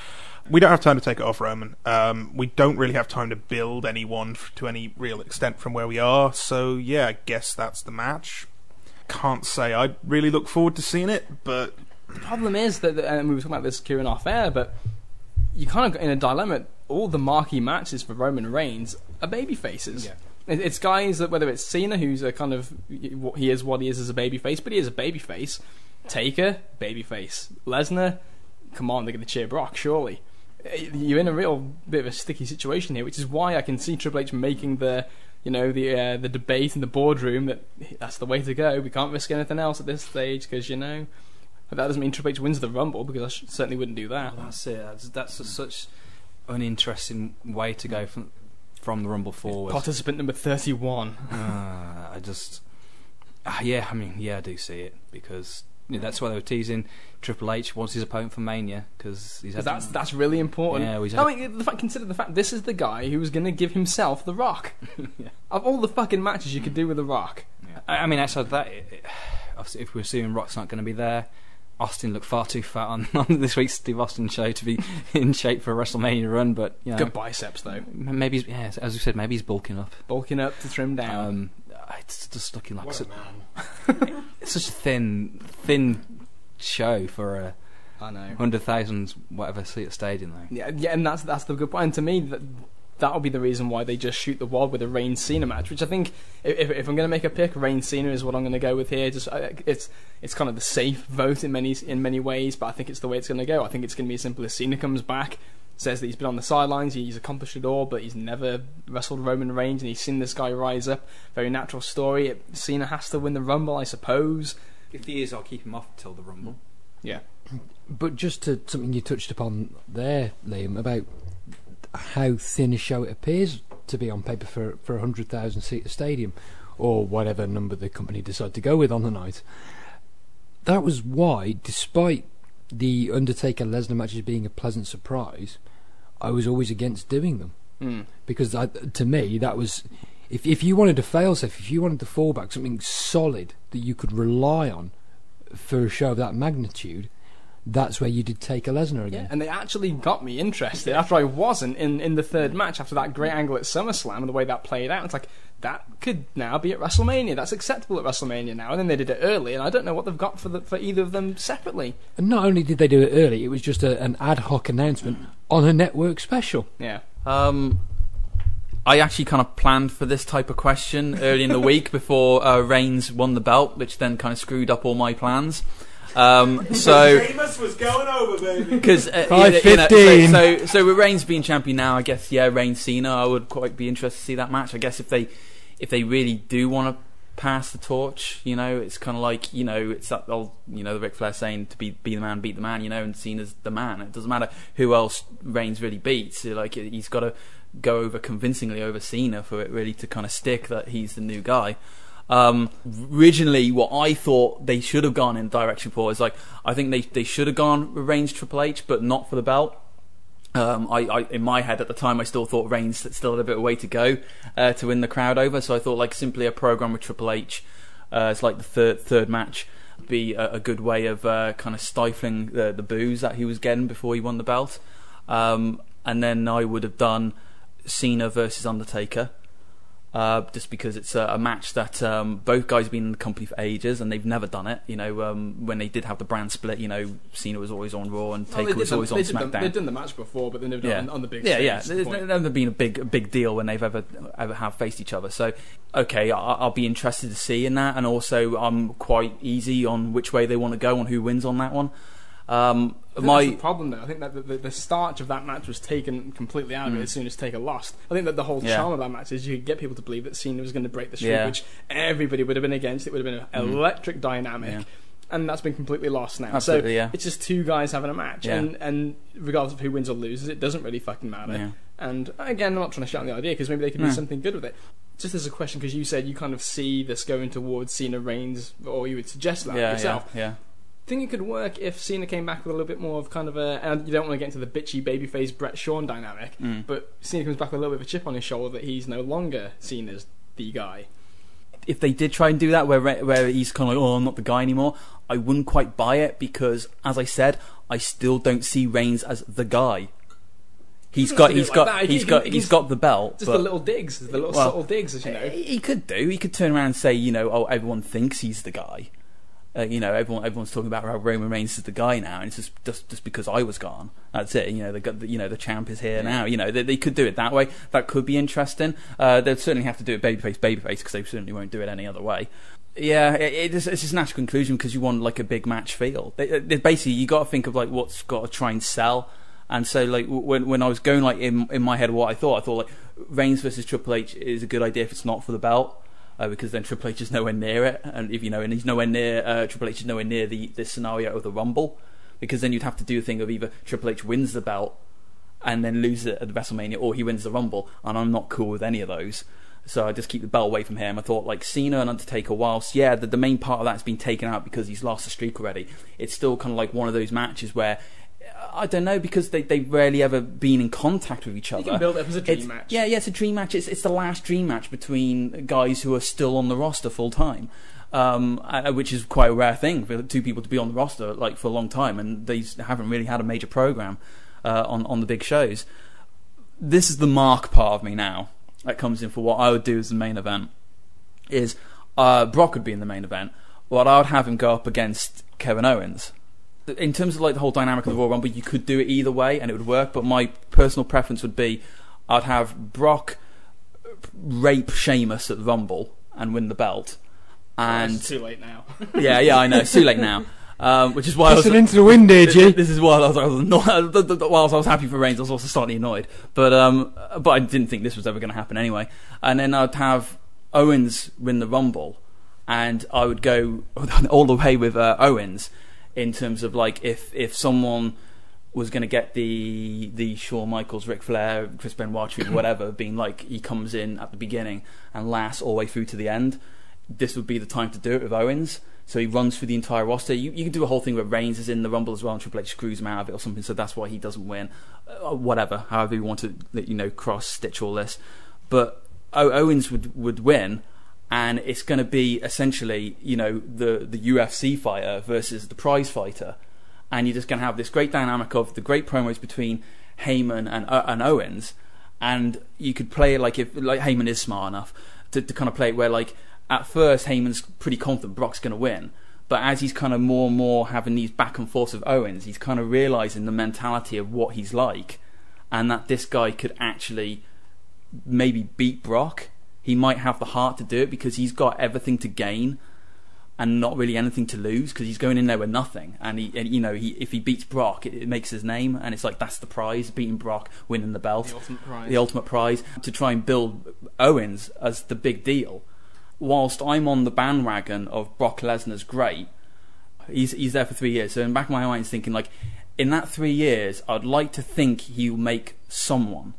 We don't have time to take it off, Roman. Um, we don't really have time to build anyone f- to any real extent from where we are. So, yeah, I guess that's the match. Can't say I really look forward to seeing it, but... The problem is that, and we were talking about this, Kieran, off air, but you kind of got in a dilemma. All the marquee matches for Roman Reigns are baby faces. Yeah. It- It's guys that, whether it's Cena, who's a kind of, he is what he is as a baby face, but he is a baby face. Taker, baby face. Lesnar, come on, they're going to cheer Brock, surely. You're in a real bit of a sticky situation here, which is why I can see Triple H making the, you know, the uh, the debate in the boardroom that that's the way to go. We can't risk anything else at this stage because, you know, but that doesn't mean Triple H wins the Rumble, because I sh- certainly wouldn't do that. Well, that's it. That's, that's a, such uninteresting way to go from from the Rumble forward. Participant number thirty-one. Uh, I just, uh, yeah, I mean, yeah, I do see it because you know, that's why they were teasing Triple H wants his opponent for Mania because he's had That's that's really important. Yeah, we I mean, the fact, consider the fact this is the guy who was going to give himself the Rock. Yeah. Of all the fucking matches you could do with the Rock. Yeah. I, I mean, outside that, it, it, obviously, if we're assuming Rock's not going to be there, Austin looked far too fat on, on this week's Steve Austin show to be in shape for a WrestleMania run. But you know, Good biceps though. m- maybe, he's, yeah, as we said, maybe he's bulking up. Bulking up to trim down. Um, it's just looking like What su- a man. it's such a thin, thin show for a I know. hundred thousand whatever seat stadium though. Yeah, yeah, and that's that's the good point. And to me, that that'll be the reason why they just shoot the wad with a Reigns Cena match. Which I think, if if I'm going to make a pick, Reigns Cena is what I'm going to go with here. Just uh, it's it's kind of the safe vote in many in many ways, but I think it's the way it's going to go. I think it's going to be as simple as Cena comes back, says that he's been on the sidelines, he's accomplished it all, but he's never wrestled Roman Reigns, and he's seen this guy rise up. Very natural story. It, Cena has to win the Rumble, I suppose. If he is, I'll keep him off until the Rumble. Yeah. But just to something you touched upon there, Liam, about how thin a show it appears to be on paper for, for a one hundred thousand seat stadium, or whatever number the company decide to go with on the night. That was why, despite the Undertaker Lesnar matches being a pleasant surprise, I was always against doing them. Mm. Because I, to me, that was... If, if you wanted a failsafe, if you wanted to fall back, something solid that you could rely on for a show of that magnitude, that's where you did take a Lesnar again. Yeah, and they actually got me interested after I wasn't in, in the third match, after that great angle at SummerSlam and the way that played out. It's like, that could now be at WrestleMania. That's acceptable at WrestleMania now. And then they did it early, and I don't know what they've got for the, for either of them separately. And not only did they do it early, it was just a, an ad hoc announcement on a network special. Yeah. Um, I actually kind of planned for this type of question early in the week before uh, Reigns won the belt, which then kind of screwed up all my plans. Um, so Sheamus was going over, baby. because uh, five you know, fifteen. so, so so with Reigns being champion now, I guess yeah, Reigns Cena, I would quite be interested to see that match. I guess if they if they really do want to pass the torch, you know, it's kind of like, you know, it's that old, you know, the Ric Flair saying to be be the man, beat the man, you know, and Cena's the man. It doesn't matter who else Reigns really beats. Like, he's got to go over convincingly over Cena for it really to kind of stick that he's the new guy. Um, originally, what I thought they should have gone in direction for is like, I think they they should have gone with Reigns Triple H, but not for the belt. Um, I, I in my head at the time, I still thought Reigns still had a bit of way to go uh, to win the crowd over. So I thought like simply a program with Triple H uh, as like the third third match would be a, a good way of uh, kind of stifling the the boos that he was getting before he won the belt. Um, and then I would have done Cena versus Undertaker. Uh, just because it's a, a match that um, both guys have been in the company for ages and they've never done it. You know, um, when they did have the brand split, you know, Cena was always on Raw and Taker Well, was them, always on they did SmackDown. them, they've done the match before, but they've never done Yeah. it on, on the big yeah, stage. yeah. That's the There's point. never been a big, a big deal when they've ever, ever have faced each other. So, okay, I, I'll be interested to see in that, and also I'm quite easy on which way they want to go on who wins on that one. Um, I think my that's the problem, though. I think that the, the, the starch of that match was taken completely out of Mm. it as soon as Taker lost. I think that the whole Yeah. charm of that match is you could get people to believe that Cena was going to break the streak, Yeah. which everybody would have been against. It would have been an Mm. electric dynamic. Yeah. and that's been completely lost now. Absolutely, so yeah. it's just two guys having a match, Yeah. and and regardless of who wins or loses, it doesn't really fucking matter. Yeah. And again, I'm not trying to shout on the idea because maybe they could do No. something good with it. Just as a question, because you said you kind of see this going towards Cena Reigns, or you would suggest that yeah, yourself. yeah, yeah. Think it could work if Cena came back with a little bit more of kind of a, and you don't want to get into the bitchy babyface Brett Shawn dynamic, Mm. but Cena comes back with a little bit of a chip on his shoulder that he's no longer seen as the guy. If they did try and do that, where where he's kind of like, oh, I'm not the guy anymore, I wouldn't quite buy it because, as I said, I still don't see Reigns as the guy. He's doesn't got, have to do he's it like got, that. He he's can- got, he he's can- got the belt. Just but the little digs, the little Well, subtle digs, as you know. he could do. He could turn around and say, you know, oh, everyone thinks he's the guy. Uh, you know, everyone everyone's talking about how Roman Reigns is the guy now, and it's just just, just because I was gone. That's it. You know, they got the, you know the champ is here now. You know, they, they could do it that way. That could be interesting. Uh, they'd certainly have to do it babyface babyface because they certainly won't do it any other way. Yeah, it, it is, it's just a natural conclusion because you want like a big match feel. They, they, basically, you got to think of like what's got to try and sell. And so, like when when I was going like in in my head, what I thought, I thought like Reigns versus Triple H is a good idea if it's not for the belt. Uh, because then Triple H is nowhere near it, and if you know, and he's nowhere near uh, Triple H is nowhere near the, the scenario of the Rumble, because then you'd have to do a thing of either Triple H wins the belt and then loses it at the WrestleMania, or he wins the Rumble, and I'm not cool with any of those. So I just keep the belt away from him. I thought like Cena and Undertaker, whilst yeah, the, the main part of that's been taken out because he's lost the streak already. It's still kind of like one of those matches where. I don't know, because they, they've rarely ever been in contact with each other. You can build it up as a dream It's- match. Yeah, yeah, it's a dream match. It's it's the last dream match between guys who are still on the roster full time, um, uh, which is quite a rare thing for two people to be on the roster like for a long time, and they haven't really had a major program uh, on on the big shows. This is the Mark part of me now that comes in for what I would do as the main event. Is uh, Brock would be in the main event, but I would have him go up against Kevin Owens. In terms of like the whole dynamic of the Royal Rumble, you could do it either way and it would work, but my personal preference would be I'd have Brock rape Sheamus at the Rumble and win the belt, and It's too late now. yeah, yeah, I know, it's too late now. Um, which is why I was Listen into the wind, did you? This is why I was, I was annoyed. Whilst I was happy for Reigns, I was also slightly annoyed. But um, but I didn't think this was ever going to happen anyway. And then I'd have Owens win the Rumble, and I would go all the way with uh, Owens in terms of like if if someone was going to get the the Shawn Michaels, Ric Flair, Chris Benoit treatment, whatever, being like he comes in at the beginning and lasts all the way through to the end, this would be the time to do it with Owens. So he runs through the entire roster. You, you can do a whole thing where Reigns is in the Rumble as well, and Triple H screws him out of it or something. So that's why he doesn't win. Uh, whatever, however you want to, you know, cross stitch all this. But o- Owens would would win, and it's going to be essentially, you know, the the U F C fighter versus the prize fighter, and you're just going to have this great dynamic of the great promos between Heyman and uh, and Owens, and you could play it like if like Heyman is smart enough to, to kind of play it where like. At first, Heyman's pretty confident Brock's going to win, but as he's kind of more and more having these back and forths with Owens, he's kind of realising the mentality of what he's like, and that this guy could actually maybe beat Brock. He might have the heart to do it because he's got everything to gain and not really anything to lose because he's going in there with nothing. And he, and, you know, he if he beats Brock, it, it makes his name, and it's like that's the prize: beating Brock, winning the belt, The ultimate prize. the ultimate prize. To try and build Owens as the big deal. Whilst I'm on the bandwagon of Brock Lesnar's great, he's he's there for three years. So in the back of my mind, is thinking like, in that three years, I'd like to think he'll make someone,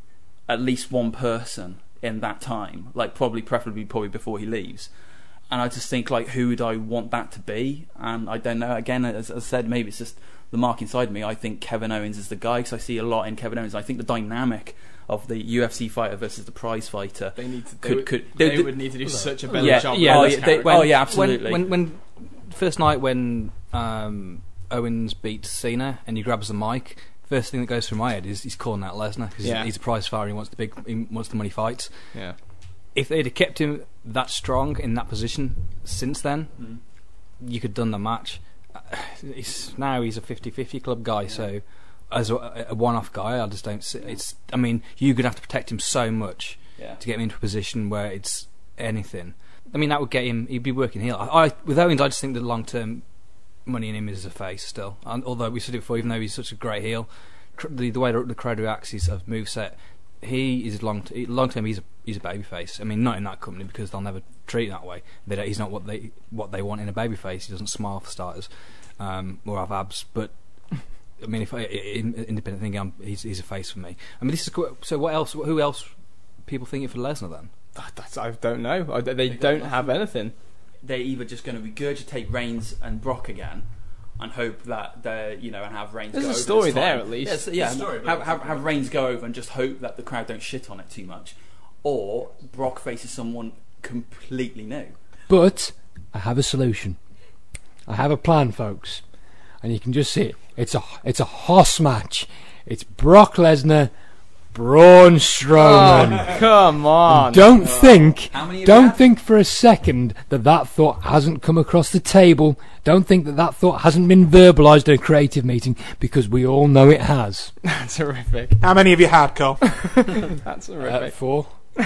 at least one person in that time, like probably preferably probably before he leaves. And I just think like, who would I want that to be? And I don't know. Again, as I said, maybe it's just the mark inside me. I think Kevin Owens is the guy because I see a lot in Kevin Owens. I think the dynamic of the U F C fighter versus the prize fighter. They need to. They, Could- would, could- they, they- they- would need to do such a better Yeah, job. yeah, with oh, this yeah, they- character. oh, yeah, absolutely. When, when, when first night when um, Owens beats Cena and he grabs the mic, first thing that goes through my head is he's calling out Lesnar because Yeah. he's a prize fighter. He wants the big, he wants the money fights. Yeah. If they'd have kept him that strong in that position since then, Mm. you could have done the match. Uh, He's, now he's a fifty-fifty club guy, so as a, a one-off guy, I just don't see it's. I mean, you're gonna have to protect him so much Yeah. to get him into a position where it's anything. I mean, that would get him. He'd be working heel. I, I with Owens, I just think the long-term money in him is a face still. And although we said it before, even though he's such a great heel, cr- the, the way the crowd reacts, his of moveset, he is long t- long term. He's a he's a babyface. I mean, not in that company because they'll never treat him that way. They don't, he's not what they what they want in a babyface. He doesn't smile for starters, um, or have abs. But I mean, if I, in, independent thinking, I'm, he's he's a face for me. I mean, this is qu- so. What else? Who else? People thinking for Lesnar then? That's, I don't know. I, they, they don't have anything. They're either just going to regurgitate Reigns and Brock again, and hope that they, you know, and have Reigns. There's go a over story this time. there at least. Yes, yeah, There's a story, but have, it's have, not have Reigns go over and just hope that the crowd don't shit on it too much, or Brock faces someone completely new. But I have a solution. I have a plan, folks, and you can just see it. It's a it's a horse match. It's Brock Lesnar, Braun Strowman. Oh, come on! Don't think, How many have you don't had? think for a second that that thought hasn't come across the table. Don't think that that thought hasn't been verbalised in a creative meeting, because we all know it has. That's horrific. How many have you had, Carl? That's Uh, horrific. four.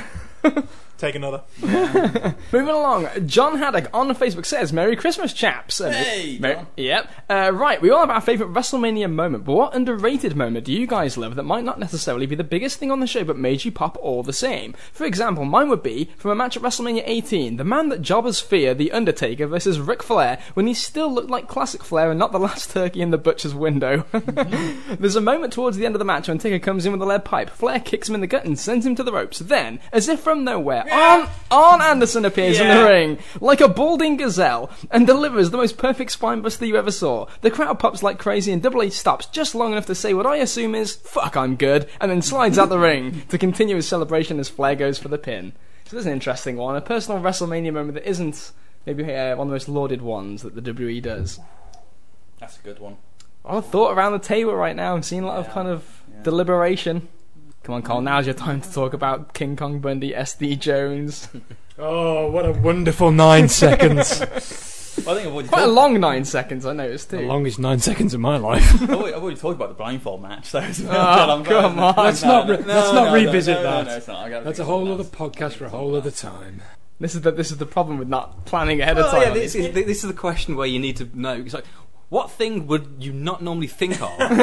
Take another. Moving along, John Haddock on Facebook says, Merry Christmas, chaps. Uh, Hey, Mer- John. Yep. Uh, right, we all have our favourite WrestleMania moment, but what underrated moment do you guys love that might not necessarily be the biggest thing on the show but made you pop all the same? For example, mine would be from a match at WrestleMania eighteen, the man that jobbers fear, The Undertaker versus Ric Flair, when he still looked like classic Flair and not the last turkey in the butcher's window. There's a moment towards the end of the match when Taker comes in with a lead pipe, Flair kicks him in the gut and sends him to the ropes. Then, as if from nowhere, Arn, Arn Anderson appears in the Yeah. ring like a balding gazelle and delivers the most perfect spine buster you ever saw. The crowd pops like crazy and Double H stops just long enough to say what I assume is, fuck, I'm good, and then slides out the ring to continue his celebration as Flair goes for the pin. So there's an interesting one, a personal WrestleMania moment that isn't maybe uh, one of the most lauded ones that the W W E does. That's a good one. A lot of thought around the table right now. I'm seeing a lot of Yeah, kind of yeah. deliberation. Come on, Cole, now's your time to talk about King Kong Bundy, S D Jones. Oh, what a wonderful nine seconds. Well, I think I've already, Quite a talked, long nine seconds, I noticed The too. longest nine seconds of my life. I've, already, I've already talked about the blindfold match. So it's Oh, come on. Let's No, not no, re- no, let's no, not no, revisit no, no, that. no, it's not. I gotta That's a think whole something other else. podcast for a whole other time. This is the this is the problem with not planning ahead of Well, time. yeah, on this these. is, this is the question where you need to know. It's like, what thing would you not normally think of? Well,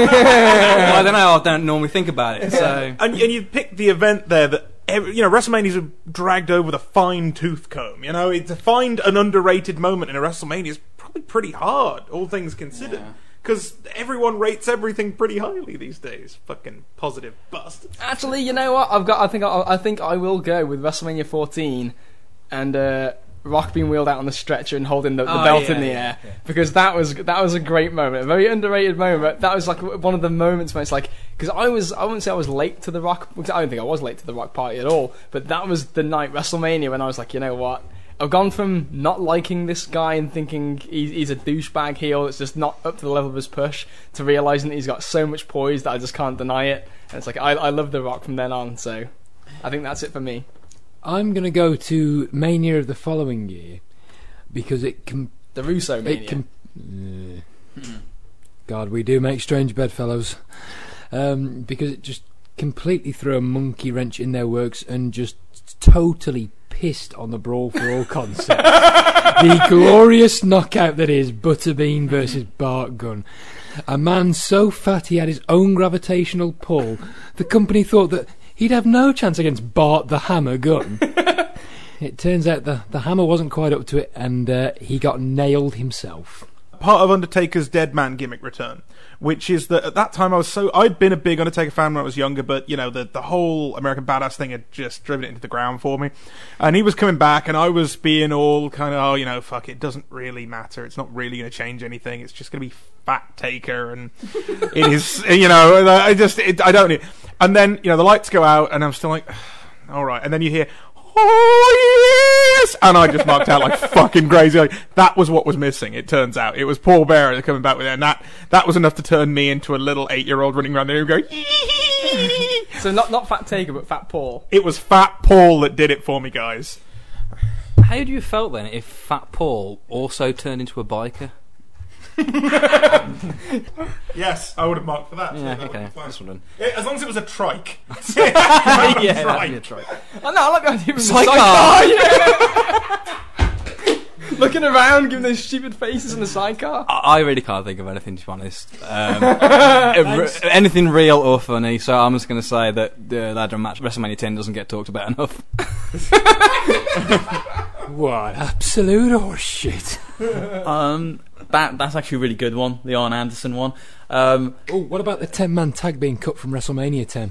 I don't know. I don't normally think about it. So And, and you picked the event there that, every, you know, WrestleMania's are dragged over with a fine tooth comb. You know, it, to find an underrated moment in a WrestleMania is probably pretty hard, all things considered. Yeah. Because everyone rates everything pretty highly these days. Fucking positive bastards. Actually, you know what? I've got. I think. I, I think I will go with WrestleMania fourteen, and uh, Rock being wheeled out on the stretcher and holding the, the Oh, belt yeah, in the yeah, air, yeah. because that was that was a great moment, a very underrated moment. But that was like one of the moments where it's like, because I was I wouldn't say I was late to the Rock. Because I don't think I was late to the Rock party at all. But that was the night WrestleMania when I was like, you know what? I've gone from not liking this guy and thinking he's, he's a douchebag heel that's just not up to the level of his push, to realising that he's got so much poise that I just can't deny it. And it's like, I, I love The Rock from then on, so I think that's it for me. I'm going to go to Mania of the following year because it can. The Russo Mania. It can. Uh, God, we do make strange bedfellows. Um, because it just completely threw a monkey wrench in their works and just totally pissed on the Brawl for All concept. The glorious knockout that is Butterbean versus Bart Gunn. A man so fat he had his own gravitational pull, the company thought that he'd have no chance against Bart the Hammer Gunn. It turns out the, the hammer wasn't quite up to it, and uh, he got nailed himself. Part of Undertaker's dead man gimmick return, which is that at that time I was so I'd been a big Undertaker fan when I was younger, but you know the the whole American Badass thing had just driven it into the ground for me, and he was coming back, and I was being all kind of, oh, you know, fuck it, doesn't really matter, it's not really going to change anything, it's just going to be Fat Taker, and it is, you know, I just it, I don't need, and then you know the lights go out, and I'm still like, all right, and then you hear, oh yes, and I just marked out like fucking crazy. Like, that was what was missing. It turns out it was Paul Bearer coming back with it, and that that was enough to turn me into a little eight-year-old running around there and going. So not not Fat Taker, but Fat Paul. It was Fat Paul that did it for me, guys. how do you felt then if Fat Paul also turned into a biker? Yes, I would have marked for that. Yeah, that okay. would be fine. That's what I'm Yeah, as long as it was a trike. yeah, that'd Trike. be a try. Oh no, I like the idea of Sidecar. sidecar, yeah. Looking around, giving those stupid faces in the sidecar. I, I really can't think of anything, to be honest. Um, uh, anything real or funny, so I'm just going to say that the ladder match WrestleMania ten doesn't get talked about enough. What absolute horseshit. Um, that that's actually a really good one, the Arn Anderson one. Um, Oh, what about the ten-man tag being cut from WrestleMania ten?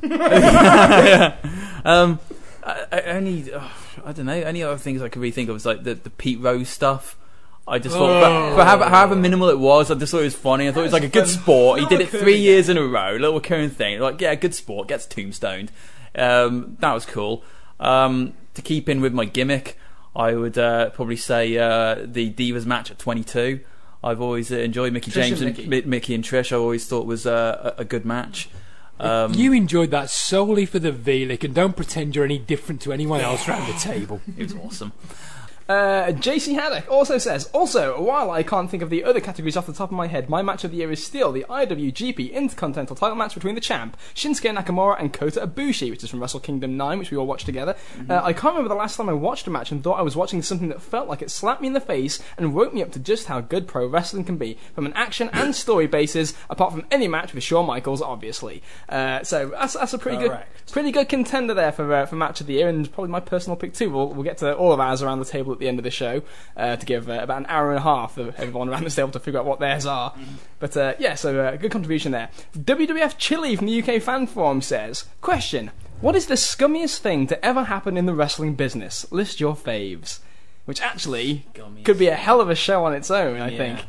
yeah. Um, I, I only, oh, I don't know. Any other things I could really think of is like the, the Pete Rose stuff. I just thought, for, for however, however minimal it was, I just thought it was funny. I thought it was like a good sport. He did it three years in a row, little recurring thing. Like, yeah, good sport, gets tombstoned. Um, that was cool. Um, to keep in with my gimmick, I would uh, probably say uh, the Divas match at twenty-two. I've always uh, enjoyed Mickey Trish James and and Mickey. Mi- Mickey and Trish. I always thought was uh, a, a good match. Um, You enjoyed that solely for the V-Lick, and don't pretend you're any different to anyone else around the table. it was awesome. Uh, J C Haddock also says, also, while I can't think of the other categories off the top of my head, my match of the year is still the I W G P Intercontinental title match between the champ, Shinsuke Nakamura, and Kota Ibushi, which is from Wrestle Kingdom nine, which we all watched together. Mm-hmm. Uh, I can't remember the last time I watched a match and thought I was watching something that felt like it slapped me in the face and woke me up to just how good pro wrestling can be, from an action and story basis, apart from any match with Shawn Michaels, obviously. Uh, so that's, that's a pretty Correct. good pretty good contender there for uh, for match of the year, and probably my personal pick too. We'll, we'll get to all of ours around the table at the end of the show. Uh, to give uh, about an hour and a half of everyone around this table to figure out what theirs are. But uh, yeah, so uh, good contribution there. W W F Chili from the U K fan forum says, question, what is the scummiest thing to ever happen in the wrestling business? List your faves. Which actually Scummiest. could be a hell of a show on its own, I Yeah. think.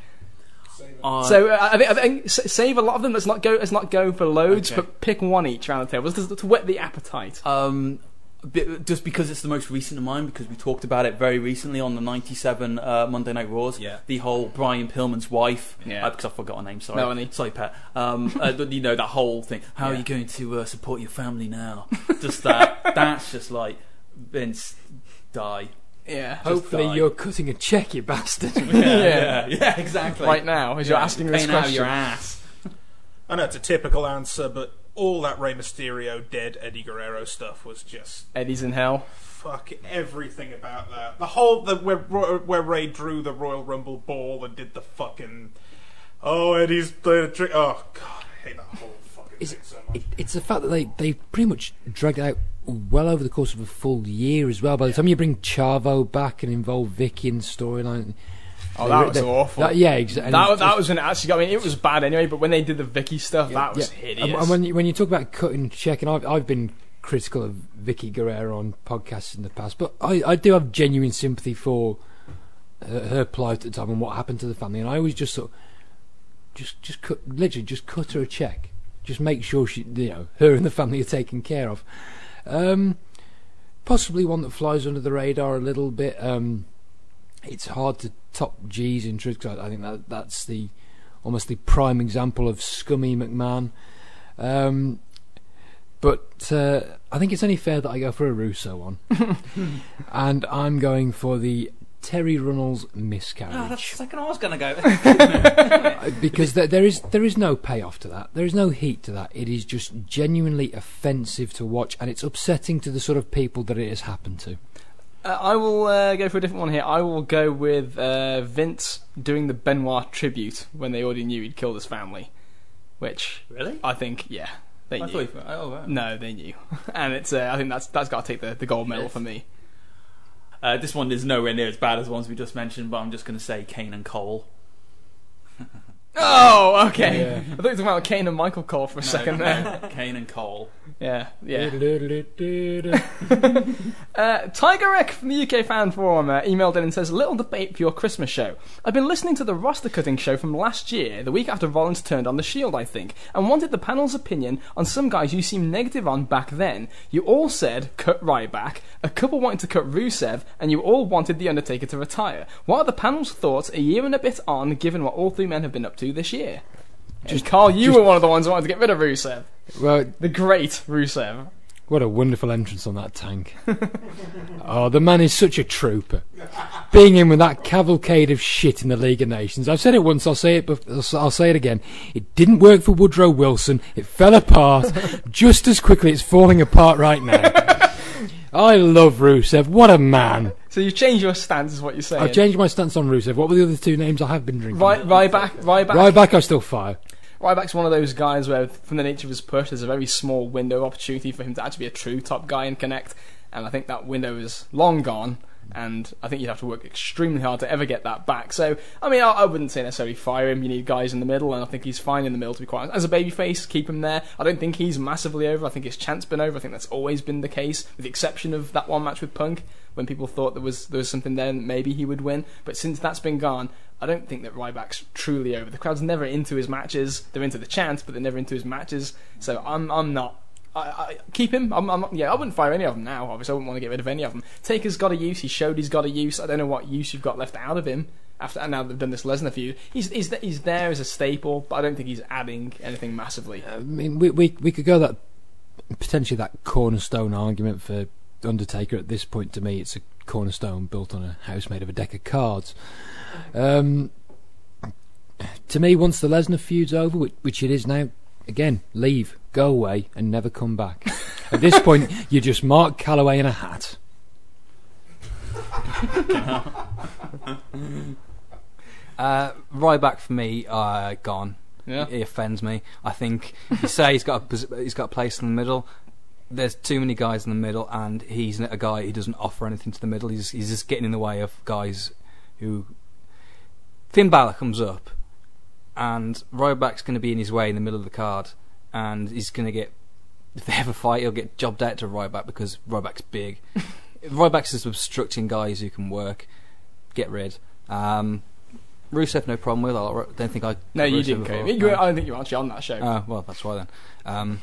Uh, So uh, I think, I think s- save a lot of them. Let's not go. Let's not go for loads, Okay. but pick one each around the table, just to, to whet the appetite. Um, bi- just because it's the most recent of mine, because we talked about it very recently on the ninety-seven uh, Monday Night Raws. Yeah. The whole Brian Pillman's wife. Yeah. Uh, because I forgot her name. Sorry. Melanie. Sorry, Pat. Um, uh, you know that whole thing. How are Yeah. you going to uh, support your family now? Just that. That's just like Vince, die. Yeah. Hopefully die. you're cutting a check, you bastard. Yeah, yeah, yeah, exactly. Right now, as you're Yeah, asking this paying out of question. your ass. I know it's a typical answer, but all that Rey Mysterio dead Eddie Guerrero stuff was just Eddie's in hell. fuck everything about that. The whole the where where Ray drew the Royal Rumble ball and did the fucking oh Eddie's the trick. Oh god, I hate that whole fucking Is thing it, so much. it, it's the fact that they, they pretty much dragged it out well over the course of a full year as well. By the time you bring Chavo back and involve Vicky in the storyline, Oh, they- that was they- awful. that- yeah, exactly. That, that was when it actually got. I mean, it was bad anyway. But when they did the Vicky stuff, that was hideous. And, and when you, when you talk about cutting check, and I've I've been critical of Vicky Guerrero on podcasts in the past, but I, I do have genuine sympathy for her, her plight at the time and what happened to the family, and I always just sort of just just cut literally just cut her a check, just make sure she you know her and the family are taken care of. Um, possibly one that flies under the radar a little bit. Um, it's hard to top G's in truth, 'cause I, I think that that's the almost the prime example of scummy McMahon. Um, but uh, I think it's only fair that I go for a Russo one, and I'm going for the Terry Runnels miscarriage. Oh, that's the second I was going to go. Uh, because there, there is there is no payoff to that. There is no heat to that. It is just genuinely offensive to watch, and it's upsetting to the sort of people that it has happened to. Uh, I will uh, go for a different one here. I will go with uh, Vince doing the Benoit tribute when they already knew he'd killed his family, which Really? I think, yeah, they I knew. thought you, oh, wow. No, they knew, and it's. Uh, I think that's that's got to take the, the gold medal Yes. for me. Uh, this one is nowhere near as bad as the ones we just mentioned, but I'm just going to say Kane and Cole. Oh, okay. I thought you were talking about Kane and Michael Cole for a second No, there. no, Kane and Cole. Yeah, yeah. Yeah. Uh, Tiger Rick from the U K fan forum uh, emailed in and says, little debate for your Christmas show. I've been listening to the roster cutting show from last year, the week after Rollins turned on the Shield, I think, and wanted the panel's opinion on some guys you seemed negative on back then. You all said cut Ryback, a couple wanted to cut Rusev, and you all wanted The Undertaker to retire. What are the panel's thoughts a year and a bit on, given what all three men have been up to this year? Just Carl, you just- were one of the ones who wanted to get rid of Rusev. Well, The great Rusev. what a wonderful entrance on that tank. Oh, the man is such a trooper. Being in with that cavalcade of shit in the League of Nations. I've said it once, I'll say it, but I'll say it again. It didn't work for Woodrow Wilson. It fell apart just as quickly it's falling apart right now. I love Rusev. What a man. So you've changed your stance, is what you're saying. I've changed my stance on Rusev. What were the other two names I have been drinking? Ry- Ryback, Ryback. Ryback, I still fire. Ryback's one of those guys where, from the nature of his push, there's a very small window of opportunity for him to actually be a true top guy in Connect, and I think that window is long gone, and I think you'd have to work extremely hard to ever get that back. So, I mean, I, I wouldn't say necessarily fire him. You need guys in the middle, and I think he's fine in the middle, to be quite honest. As a babyface, keep him there. I don't think he's massively over. I think his chance been over. I think that's always been the case, with the exception of that one match with Punk, when people thought there was there was something there and maybe he would win. But since that's been gone, I don't think that Ryback's truly over. The crowd's never into his matches. They're into the chant, but they're never into his matches. So I'm I'm not. I, I keep him. I'm, I'm not, yeah, I wouldn't fire any of them now. Obviously, I wouldn't want to get rid of any of them. Taker's got a use. He showed he's got a use. I don't know what use you've got left out of him after. And now they've done this Lesnar feud. He's he's he's there as a staple, but I don't think he's adding anything massively. I mean, we we we could go that potentially that cornerstone argument for Undertaker at this point. To me, it's a cornerstone built on a house made of a deck of cards. Um, to me, once the Lesnar feud's over, which, which it is now, again, leave, go away, and never come back. At this point, you're just Mark Calloway in a hat. uh, Ryback for me, uh, gone. Yeah. He offends me. I think you say he's got a, pos- he's got a place in the middle. There's too many guys in the middle, and he's a guy who doesn't offer anything to the middle. He's he's just getting in the way of guys who. Finn Balor comes up, and Ryback's going to be in his way in the middle of the card, and he's going to get. If they have a fight, he'll get jobbed out to Ryback because Ryback's big. Ryback's just obstructing guys who can work. Get rid. Um, Rusev, no problem with. I don't think I. No, you Rusev didn't. before. You, No. I don't think you were actually on that show. Oh well, that's why then. Um,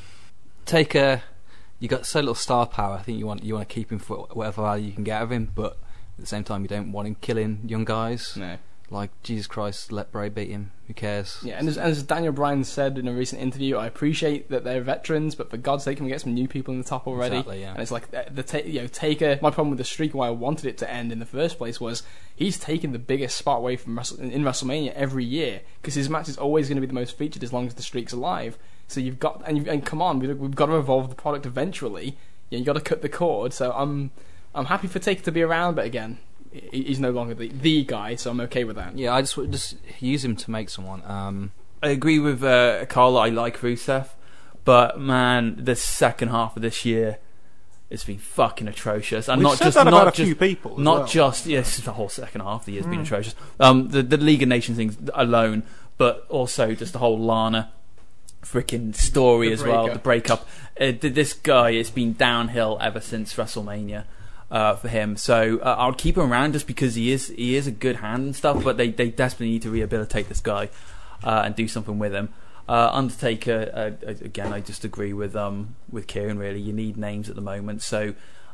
Taker, you got so little star power. I think you want you want to keep him for whatever value you can get out of him, but at the same time, you don't want him killing young guys. No. Like Jesus Christ, let Bray beat him. Who cares? Yeah, and as, as Daniel Bryan said in a recent interview, I appreciate that they're veterans, but for God's sake, can we get some new people in the top already? Exactly, yeah. And it's like the, the ta- you know Taker. My problem with the streak, why I wanted it to end in the first place, was he's taken the biggest spot away from Wrestle- in WrestleMania every year because his match is always going to be the most featured as long as the streak's alive. So you've got and, you and come on, we've, we've got to evolve the product eventually. Yeah, you got to cut the cord. So I'm I'm happy for Taker to be around, but again. He's no longer the, the guy, so I'm okay with that. Yeah, I just just use him to make someone. Um, I agree with uh, Carl. I like Rusev, but man, the second half of this year, it's been fucking atrocious. And We've not said just that not about a just few people as not well. just yes, the whole second half of the year has been atrocious. Um, the the League of Nations things alone, but also just the whole Lana freaking story The as well. breakup. The breakup. Uh, th- this guy has been downhill ever since WrestleMania. Uh, for him, so uh, I'll keep him around just because he is he is a good hand and stuff. But they, they desperately need to rehabilitate this guy uh, and do something with him. Uh, Undertaker, uh, again, I just agree with um with Kieran. Really, you need names at the moment, so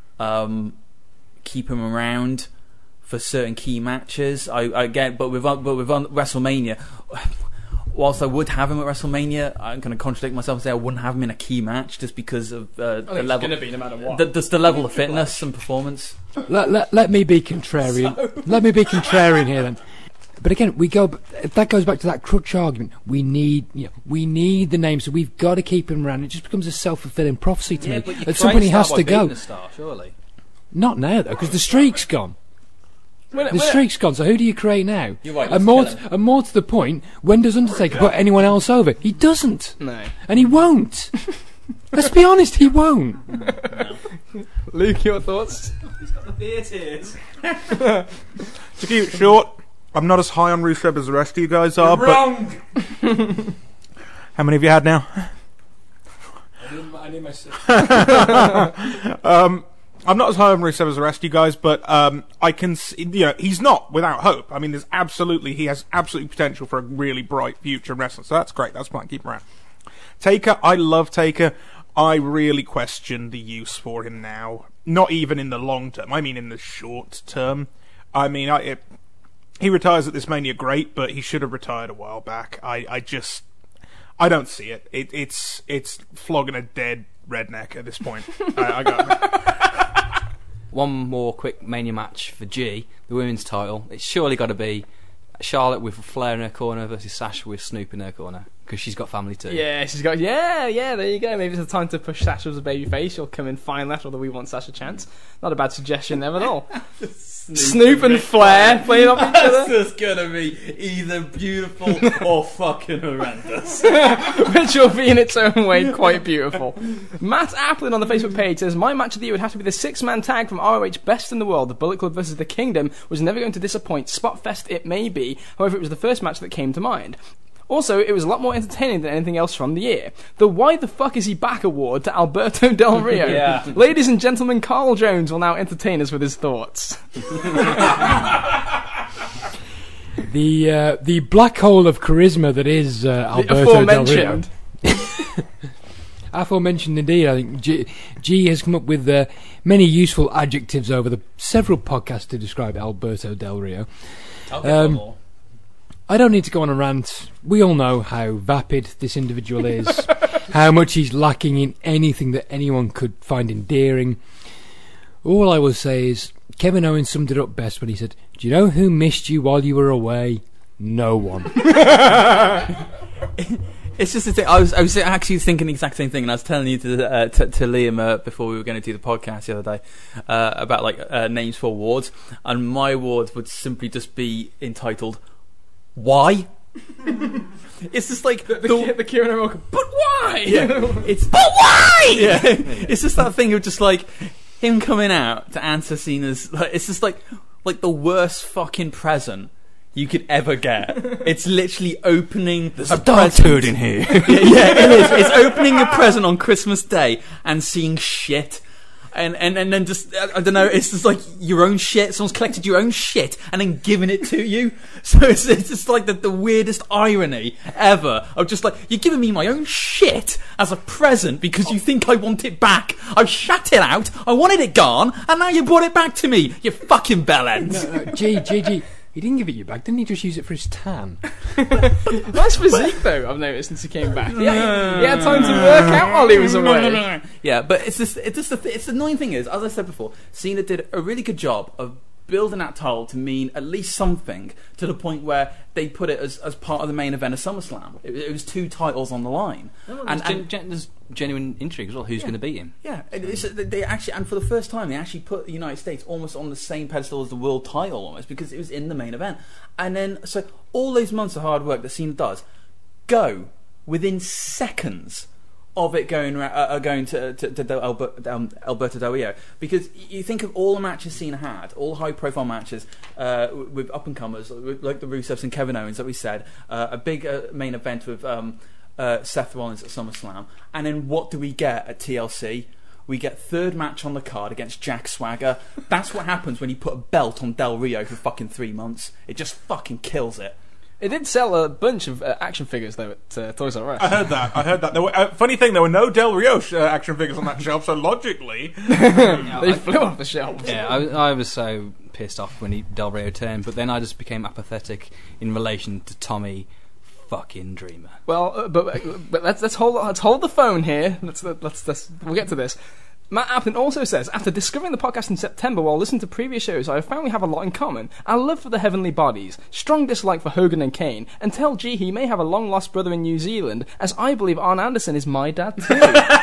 um, keep him around for certain key matches. I, I get, but with but with WrestleMania. Whilst I would have him at WrestleMania, I'm going to contradict myself and say I wouldn't have him in a key match just because of uh, the level. It's going to be no matter what. The, just the level of fitness and performance. Let, let, let me be contrarian. Let me be contrarian here then. But again, we go. That goes back to that crutch argument. We need, you know, we need the name, so we've got to keep him around. It just becomes a self-fulfilling prophecy to yeah, me. but you At some point, he has to go. The star, surely. Not now though, because the streak's gone. When it- The when it- streak's gone. So who do you create now? You're right, And more, let's kill and more to the point, when does Undertaker put anyone else over? He doesn't, No. and he won't. Let's be honest, he won't. Luke, your thoughts? To keep it short, I'm not as high on Rusev as the rest of you guys are. But Wrong! how many have you had now? I need my sip. um, I'm not as high on Rusev as the rest of you guys, but um, I can see, you know, he's not without hope. I mean, there's absolutely, he has absolute potential for a really bright future in wrestling, so that's great. That's fine. Keep him around. Taker, I love Taker. I really question the use for him now. Not even in the long term. I mean, in the short term. I mean, I, it, he retires at this Mania, great, but he should have retired a while back. I, I just, I don't see it. it it's, it's flogging a dead redneck at this point. I, I got. One more quick Mania match for G, the women's title. It's surely got to be Charlotte with Flair in her corner versus Sasha with Snoop in her corner. because she's got family too. Yeah, she's got. Yeah, yeah. There you go. Maybe it's the time to push Sasha as a baby face. She'll come in fine left, although we want Sasha chance. Not a bad suggestion there at all. Snoop, Snoop and Flair playing off each That's other, just gonna be either beautiful or fucking horrendous. which will be in its own way quite beautiful. Matt Applin on the Facebook page says, my match of the year would have to be the six-man tag from R O H Best in the World. The Bullet Club versus The Kingdom was never going to disappoint. Spotfest it may be, however it was the first match that came to mind. Also, it was a lot more entertaining than anything else from the year. The Why the Fuck Is He Back award to Alberto Del Rio. Yeah. Ladies and gentlemen, Carl Jones will now entertain us with his thoughts. The uh, the black hole of charisma that is uh, Alberto Del Rio. Aforementioned. Aforementioned indeed. I think G, G has come up with uh, many useful adjectives over the several podcasts to describe Alberto Del Rio. I'll get Um, one more. I don't need to go on a rant. We all know how vapid this individual is, how much he's lacking in anything that anyone could find endearing. All I will say is, Kevin Owens summed it up best when he said, do you know who missed you while you were away? No one. It's just the thing. I was, I was actually thinking the exact same thing, and I was telling you to uh, to, to Liam uh, before we were going to do the podcast the other day uh, about like uh, names for awards, and my award would simply just be entitled "Why." It's just like The, the, the Kieran O'Rourke, but why? Yeah, it's but why? Yeah, it's just that thing of just like him coming out to answer Cena's. Like, it's just like like the worst fucking present you could ever get. It's literally opening There's a, a Dark turd in here. yeah, yeah, it is. It's opening a present on Christmas Day and seeing shit. And, and and then just, I don't know, it's just like your own shit. Someone's collected your own shit and then given it to you. So it's, it's just like the, the weirdest irony ever of just like, you're giving me my own shit as a present because you think I want it back. I've shat it out, I wanted it gone, and now you brought it back to me, you fucking bellends. No, no, G, G, G. He didn't give it you back, didn't he? Just use it for his tan. Nice physique, though, I've noticed since he came back. He had, he had time to work out while he was away. Yeah, but it's just, it's just the, th- it's the annoying thing is, as I said before, Cena did a really good job of building that title to mean at least something, to the point where they put it as, as part of the main event of SummerSlam. It, it was two titles on the line. No, and, there's, gen- and gen- there's genuine intrigue as well. Who's Yeah. going to beat him? yeah, it- it's, they actually, and for the first time, they actually put the United States almost on the same pedestal as the world title, almost, because it was in the main event. And then, so all those months of hard work that Cena does go within seconds of it going ra- uh, uh, going to, to, to Del- Albert, um, Alberto Del Rio, because you think of all the matches Cena had, all high profile matches uh, with up and comers like the Rusevs and Kevin Owens that we said, uh, a big uh, main event with um, uh, Seth Rollins at SummerSlam, and then what do we get at T L C? We get third match on the card against Jack Swagger. That's what happens when you put a belt on Del Rio for fucking three months. It just fucking kills it. It did sell a bunch of uh, action figures, though, at uh, Toys R Us. I heard that. I heard that. There were, uh, funny thing, there were no Del Rio sh- uh, action figures on that shelf, so logically, They flew off the shelves. Yeah, I, was- I was so pissed off when he Del Rio turned, but then I just became apathetic in relation to Tommy fucking Dreamer. Well, uh, but but let's let's hold let's hold the phone here. Let's let's, let's we'll get to this. Matt Applin also says, after discovering the podcast in September while listening to previous shows, I have found we have a lot in common. A love for the Heavenly Bodies, strong dislike for Hogan and Kane, and tell G he may have a long-lost brother in New Zealand, as I believe Arn Anderson is my dad too.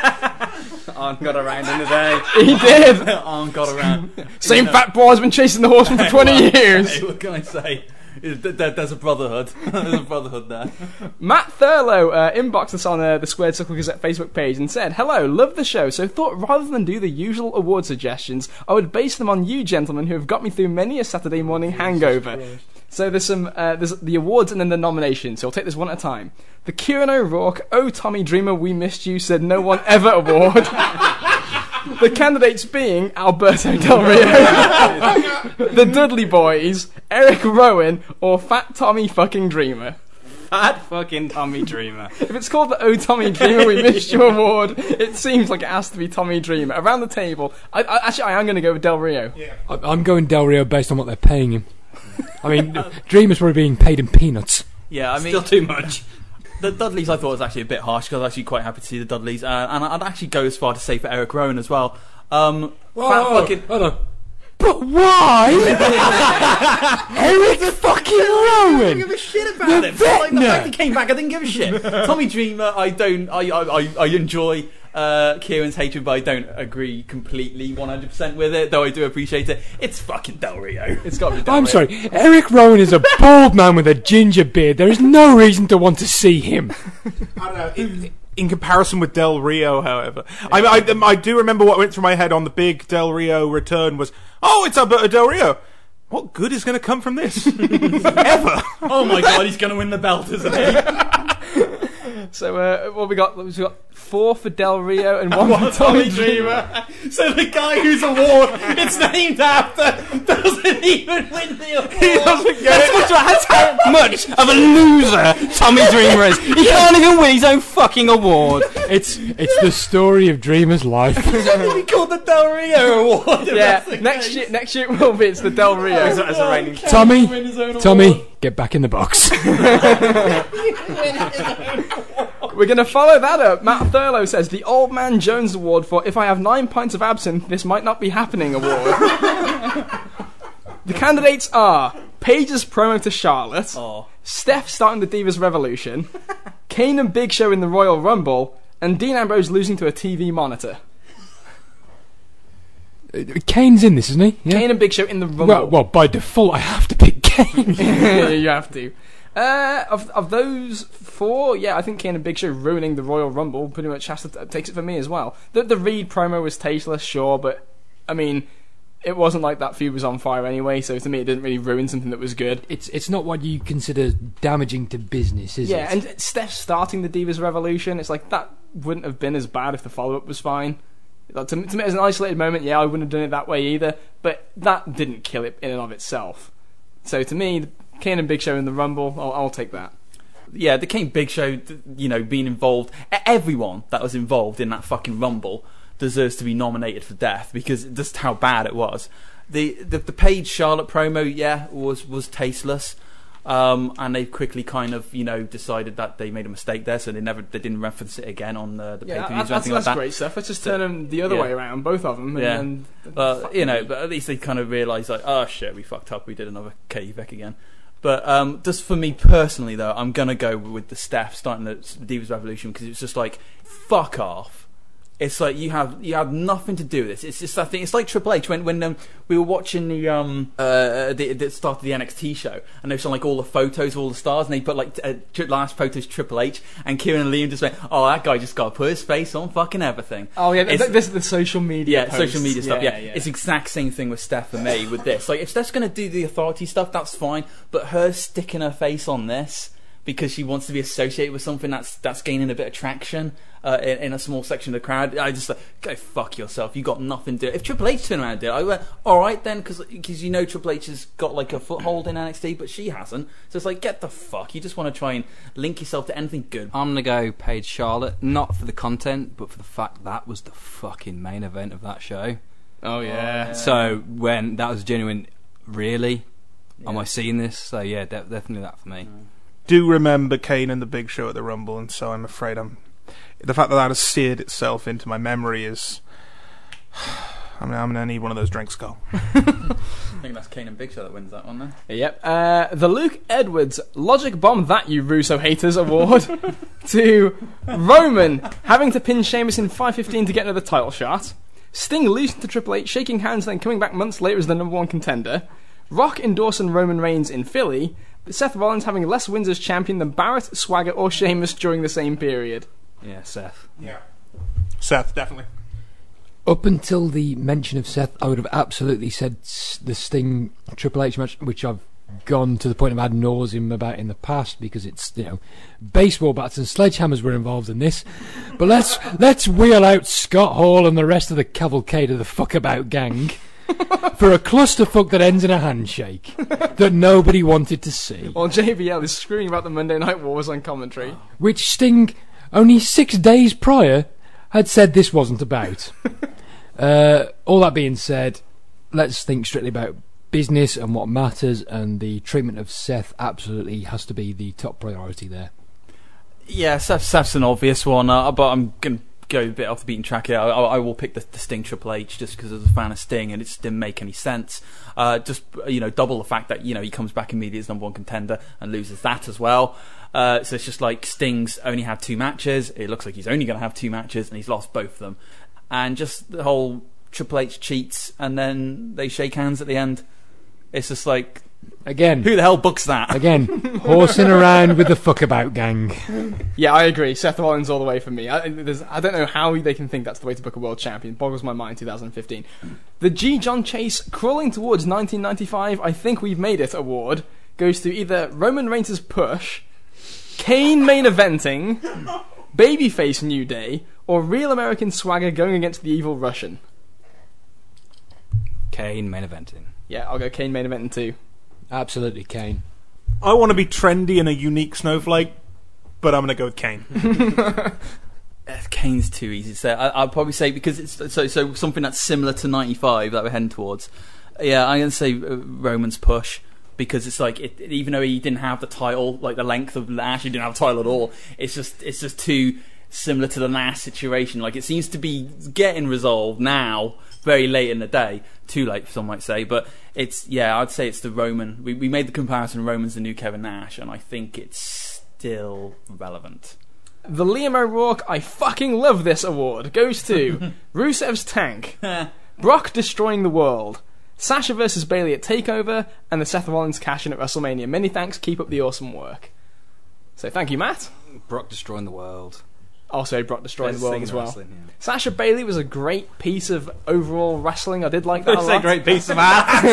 Arn got around in the day. He did! Arn got around. Same fat boy has been chasing the horseman for twenty years! Hey, what can I say? There's a brotherhood. There's a brotherhood there. Matt Thurlow uh, inboxed us on uh, the Squared Circle Gazette Facebook page and said, hello, love the show, so thought rather than do the usual award suggestions, I would base them on you gentlemen who have got me through many a Saturday morning hangover. So there's some uh, there's the awards and then the nominations, so I'll take this one at a time. The Kieran O'Rourke, Oh Tommy Dreamer, We Missed You, Said No One Ever award. The candidates being Alberto Del Rio, the Dudley Boys, Eric Rowan, or Fat Tommy fucking Dreamer. Fat fucking Tommy Dreamer. If it's called the Oh Tommy Dreamer We Missed You award, it seems like it has to be Tommy Dreamer. Around the table, I, I, actually I am going to go with Del Rio. yeah. I, I'm going Del Rio based on what they're paying him. I mean, Dreamer's probably being paid in peanuts. Yeah, I mean, Still too much. the Dudleys I thought was actually a bit harsh, because I was actually quite happy to see the Dudleys, uh, and I'd actually go as far to say for Eric Rowan as well. Um, fat fucking Hold on. But why? Eric fucking I Rowan! don't give a shit about The him. Like, the fact Vecna. he came back, I didn't give a shit. Tommy Dreamer, I don't. I I, I, I enjoy uh, Kieran's hatred, but I don't agree completely, one hundred percent with it. Though I do appreciate it. It's fucking Del Rio. It's got to be. Del I'm Rio. sorry, Eric Rowan is a bald man with a ginger beard. There is no reason to want to see him. I don't know. In, in comparison with Del Rio, however, I, I, um, I do remember what went through my head on the big Del Rio return was, oh, it's Alberto Del Rio. What good is going to come from this? Ever? Oh my god, he's going to win the belt, isn't he? So uh, what we got? We got four for Del Rio and one for Tommy Dreamer. So the guy whose award it's named after doesn't even win the award. He doesn't get it. That's how much of a loser Tommy Dreamer is. He can't even win his own fucking award. It's it's the story of Dreamer's life. It's going to be called the Del Rio Award. if Yeah, that's the next case. year. Next year will be it's the Del Rio as, a- as a reigning. Tommy, win his own Tommy, award. get back in the box. We're going to follow that up. Matt Thurlow says the Old Man Jones Award for "If I have nine pints of absinthe, this might not be happening" award. The candidates are Paige's promo to Charlotte, Oh. Steph starting the Divas Revolution, Kane and Big Show in the Royal Rumble, and Dean Ambrose losing to a T V monitor. Kane's in this, isn't he? Yeah. Kane and Big Show in the Rumble. Well, well, by default, I have to pick Kane. You have to. Uh, of of those four, yeah, I think Kane and Big Show ruining the Royal Rumble pretty much has to takes it for me as well. The the Reed promo was tasteless, sure, but I mean, it wasn't like that feud was on fire anyway. So to me, it didn't really ruin something that was good. It's it's not what you consider damaging to business, is Yeah, it? and Steph starting the Divas Revolution, it's like that wouldn't have been as bad if the follow up was fine. Like, to, to me, as an isolated moment, yeah, I wouldn't have done it that way either. But that didn't kill it in and of itself. So to me, Kane and Big Show in the Rumble, I'll, I'll take that. Yeah, the King Big Show, you know, being involved, everyone that was involved in that fucking Rumble deserves to be nominated for death because just how bad it was. The the, the Paige Charlotte promo, yeah, was was tasteless, um, and they quickly kind of, you know, decided that they made a mistake there, so they never they didn't reference it again on the, the Yeah, pay-per-views that, or that's, anything that's like that. great stuff. Let's just turn them the other Yeah. way around, both of them. And, Yeah. and, Uh, you know, but at least they kind of realised, like, oh shit, we fucked up, we did another Katie Beck again. But um, just for me personally, though, I'm gonna go with the Steph starting the Divas Revolution because it's just like, fuck off. It's like you have you have nothing to do with this. It's just that thing. It's like Triple H when when um, we were watching the um uh the, the start of the N X T show, and they showed like all the photos of all the stars, and they put like uh, tri- last photos Triple H, and Kieran and Liam just went, oh, that guy just got to put his face on fucking everything. oh yeah, th- It's- this is the social media. Yeah, social posts. media stuff. Yeah, yeah. it's the exact same thing with Steph and me with this. Like, if Steph's going to do the authority stuff, that's fine. But her sticking her face on this because she wants to be associated with something that's that's gaining a bit of traction uh, in, in a small section of the crowd, I just like, go fuck yourself. You got nothing to do. If Triple H turned around and did it, I went, all right then, because you know Triple H has got like a foothold in N X T, but she hasn't. So it's like, get the fuck. You just want to try and link yourself to anything good. I'm gonna go Paige Charlotte, not for the content, but for the fact that was the fucking main event of that show. Oh yeah. So when that was genuine, really, am I seeing this? So yeah, de- definitely that for me. Do remember Kane and the Big Show at the Rumble, and so I'm afraid I'm. The fact that that has seared itself into my memory is. I'm, I'm going to need one of those drinks, Carl. I think that's Kane and Big Show that wins that one then. Yep. Uh, the Luke Edwards Logic Bomb That You Russo Haters Award to Roman having to pin Sheamus in five fifteen to get another title shot. Sting losing to Triple H, shaking hands, then coming back months later as the number one contender. Rock endorsing Roman Reigns in Philly. But Seth Rollins having less wins as champion than Barrett, Swagger, or Sheamus during the same period. Yeah, Seth. Yeah. Seth, definitely. Up until the mention of Seth, I would have absolutely said s- the Sting Triple H match, which I've gone to the point of ad nauseum about in the past because it's, you know, baseball bats and sledgehammers were involved in this. But let's let's wheel out Scott Hall and the rest of the cavalcade of the fuckabout gang for a clusterfuck that ends in a handshake that nobody wanted to see. While J B L is screaming about the Monday Night Wars on commentary. Which Sting, only six days prior, had said this wasn't about. uh, all that being said, let's think strictly about business and what matters, and the treatment of Seth absolutely has to be the top priority there. Yeah, Seth, Seth's an obvious one, uh, but I'm going go a bit off the beaten track here. I, I will pick the, the Sting Triple H just because I was a fan of Sting, and it just didn't make any sense. Uh, just you know, double the fact that you know he comes back immediately as number one contender and loses that as well. Uh, so it's just like Sting's only had two matches. It looks like he's only going to have two matches, and he's lost both of them. And just the whole Triple H cheats, and then they shake hands at the end. It's just like, Again, who the hell books that? again, horsing around with the fuckabout gang. Yeah, I agree. Seth Rollins all the way for me. I, there's, I don't know how they can think that's the way to book a world champion. Boggles my mind. twenty fifteen. The G. John Chase Crawling Towards nineteen ninety-five, I Think We've Made It award goes to either Roman Reigns' push, Kane main eventing, Babyface New Day, or Real American Swagger going against the evil Russian. Kane main eventing. Yeah, I'll go Kane main eventing too. Absolutely, Kane. I want to be trendy and a unique snowflake, but I'm going to go with Kane. Kane's too easy to say. I, I'd probably say because it's so so something that's similar to ninety-five that we're heading towards. Yeah, I'm going to say uh, Roman's push. Because it's like, it, even though he didn't have the title, like the length of Nash, he didn't have a title at all. It's just, it's just too similar to the Nash situation. Like, it seems to be getting resolved now, very late in the day. Too late, some might say. But it's, yeah, I'd say it's the Roman. We, we made the comparison, Roman's the new Kevin Nash, and I think it's still relevant. The Liam O'Rourke I Fucking Love This award goes to Rusev's Tank, Brock Destroying the World, Sasha versus Bayley at TakeOver, and the Seth Rollins cash-in at WrestleMania. Many thanks, keep up the awesome work. So thank you, Matt. Brock Destroying the World. Also Brock Destroying the Best World thing as in well. wrestling, yeah. Sasha Bayley was a great piece of overall wrestling. I did like that a It's lot. a great piece of art.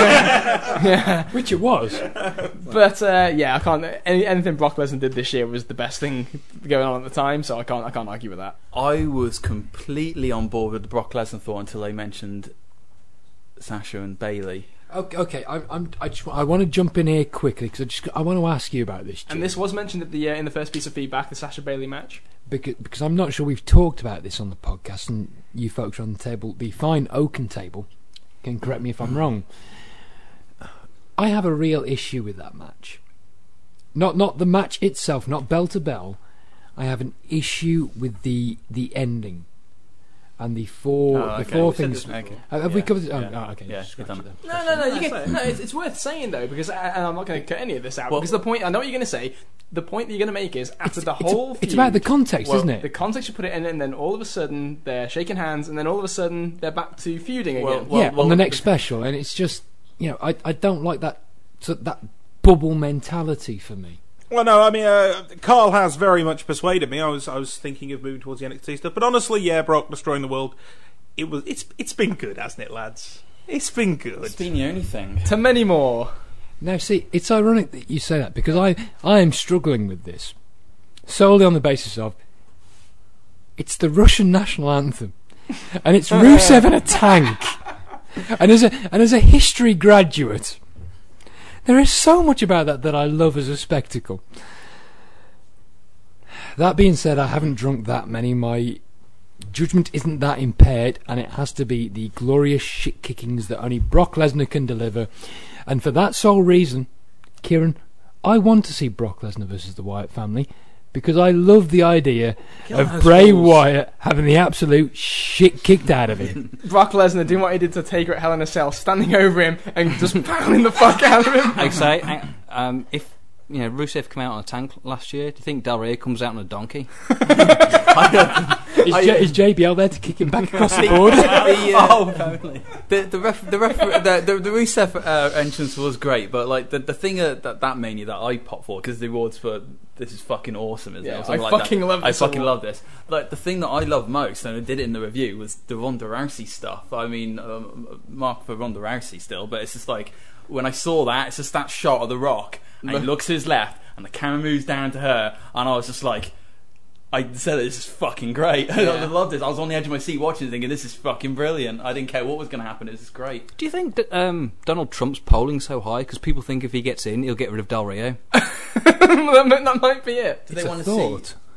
Yeah. Which it was. But uh, yeah, I can't. Any, anything Brock Lesnar did this year was the best thing going on at the time, so I can't. I can't argue with that. I was completely on board with the Brock Lesnar thought until they mentioned Sasha and Bayley. Okay, okay I'm, I'm, I just I want to jump in here quickly because I just I want to ask you about this. Jim. And this was mentioned at the uh, in the first piece of feedback, the Sasha Bayley match. because, because I'm not sure we've talked about this on the podcast, and you folks on the table, the fine oaken table, can correct me if I'm wrong. I have a real issue with that match. Not not the match itself, not bell to bell. I have an issue with the the ending. And the four, Oh, the okay. four We said things. this- okay. Have have we Yeah. covered? It? Oh, Yeah. oh, okay. Yeah, Scratch we've it done then. No, no, no. You That's can, it. no, it's, it's worth saying though, because and I'm not going to cut any of this out Well- because the point I know what you're going to say. The point that you're going to make is after the It's, whole. it's feud, about the context, well, isn't it? The context you put it in, and then all of a sudden they're shaking hands, and then all of a sudden they're back to feuding Well, again. well, yeah, on the next special, and it's just, you know, I I don't like that so that bubble mentality for me. Well, no, I mean, uh, Carl has very much persuaded me. I was, I was thinking of moving towards the N X T stuff, but honestly, yeah, Brock Destroying the World. It was, it's, it's been good, hasn't it, lads? It's been good. It's been the only thing. To many more. Now, see, it's ironic that you say that because I I am struggling with this solely on the basis of it's the Russian national anthem, and it's Rusev in a tank, and as a and as a history graduate, there is so much about that that I love as a spectacle. That being said, I haven't drunk that many. My judgment isn't that impaired, and it has to be the glorious shit kickings that only Brock Lesnar can deliver. And for that sole reason, Kieran, I want to see Brock Lesnar versus the Wyatt family because I love the idea of has Bray rules. Wyatt having the absolute shit kicked out of him. Brock Lesnar doing what he did to Taker at Hell in a Cell, standing over him and just pounding the fuck out of him. I say, I- um, if you know Rusev came out on a tank last year, do you think Del Rey comes out on a donkey? Is, J- is J B L there to kick him back across the board? the, uh, oh, totally. The the ref, the, ref, the the the Rusev uh, entrance was great, but like the the thing uh, that that mania that I popped for because the awards for this is fucking awesome, isn't Yeah, it? Or something I like fucking that. love I this fucking award. love this. Like the thing that I love most, and I did it in the review, was the Ronda Rousey stuff. I mean, um, mark for Ronda Rousey still, but it's just like when I saw that, it's just that shot of The Rock, and he looks to his left, and the camera moves down to her, and I was just like. I said this is fucking great. I Yeah. loved this. I was on the edge of my seat watching, thinking this is fucking brilliant. I didn't care what was going to happen. It was just great. Do you think that um, Donald Trump's polling so high because people think if he gets in, he'll get rid of Del Rio? that, might, that might be it. Do It's they a want to thought. see?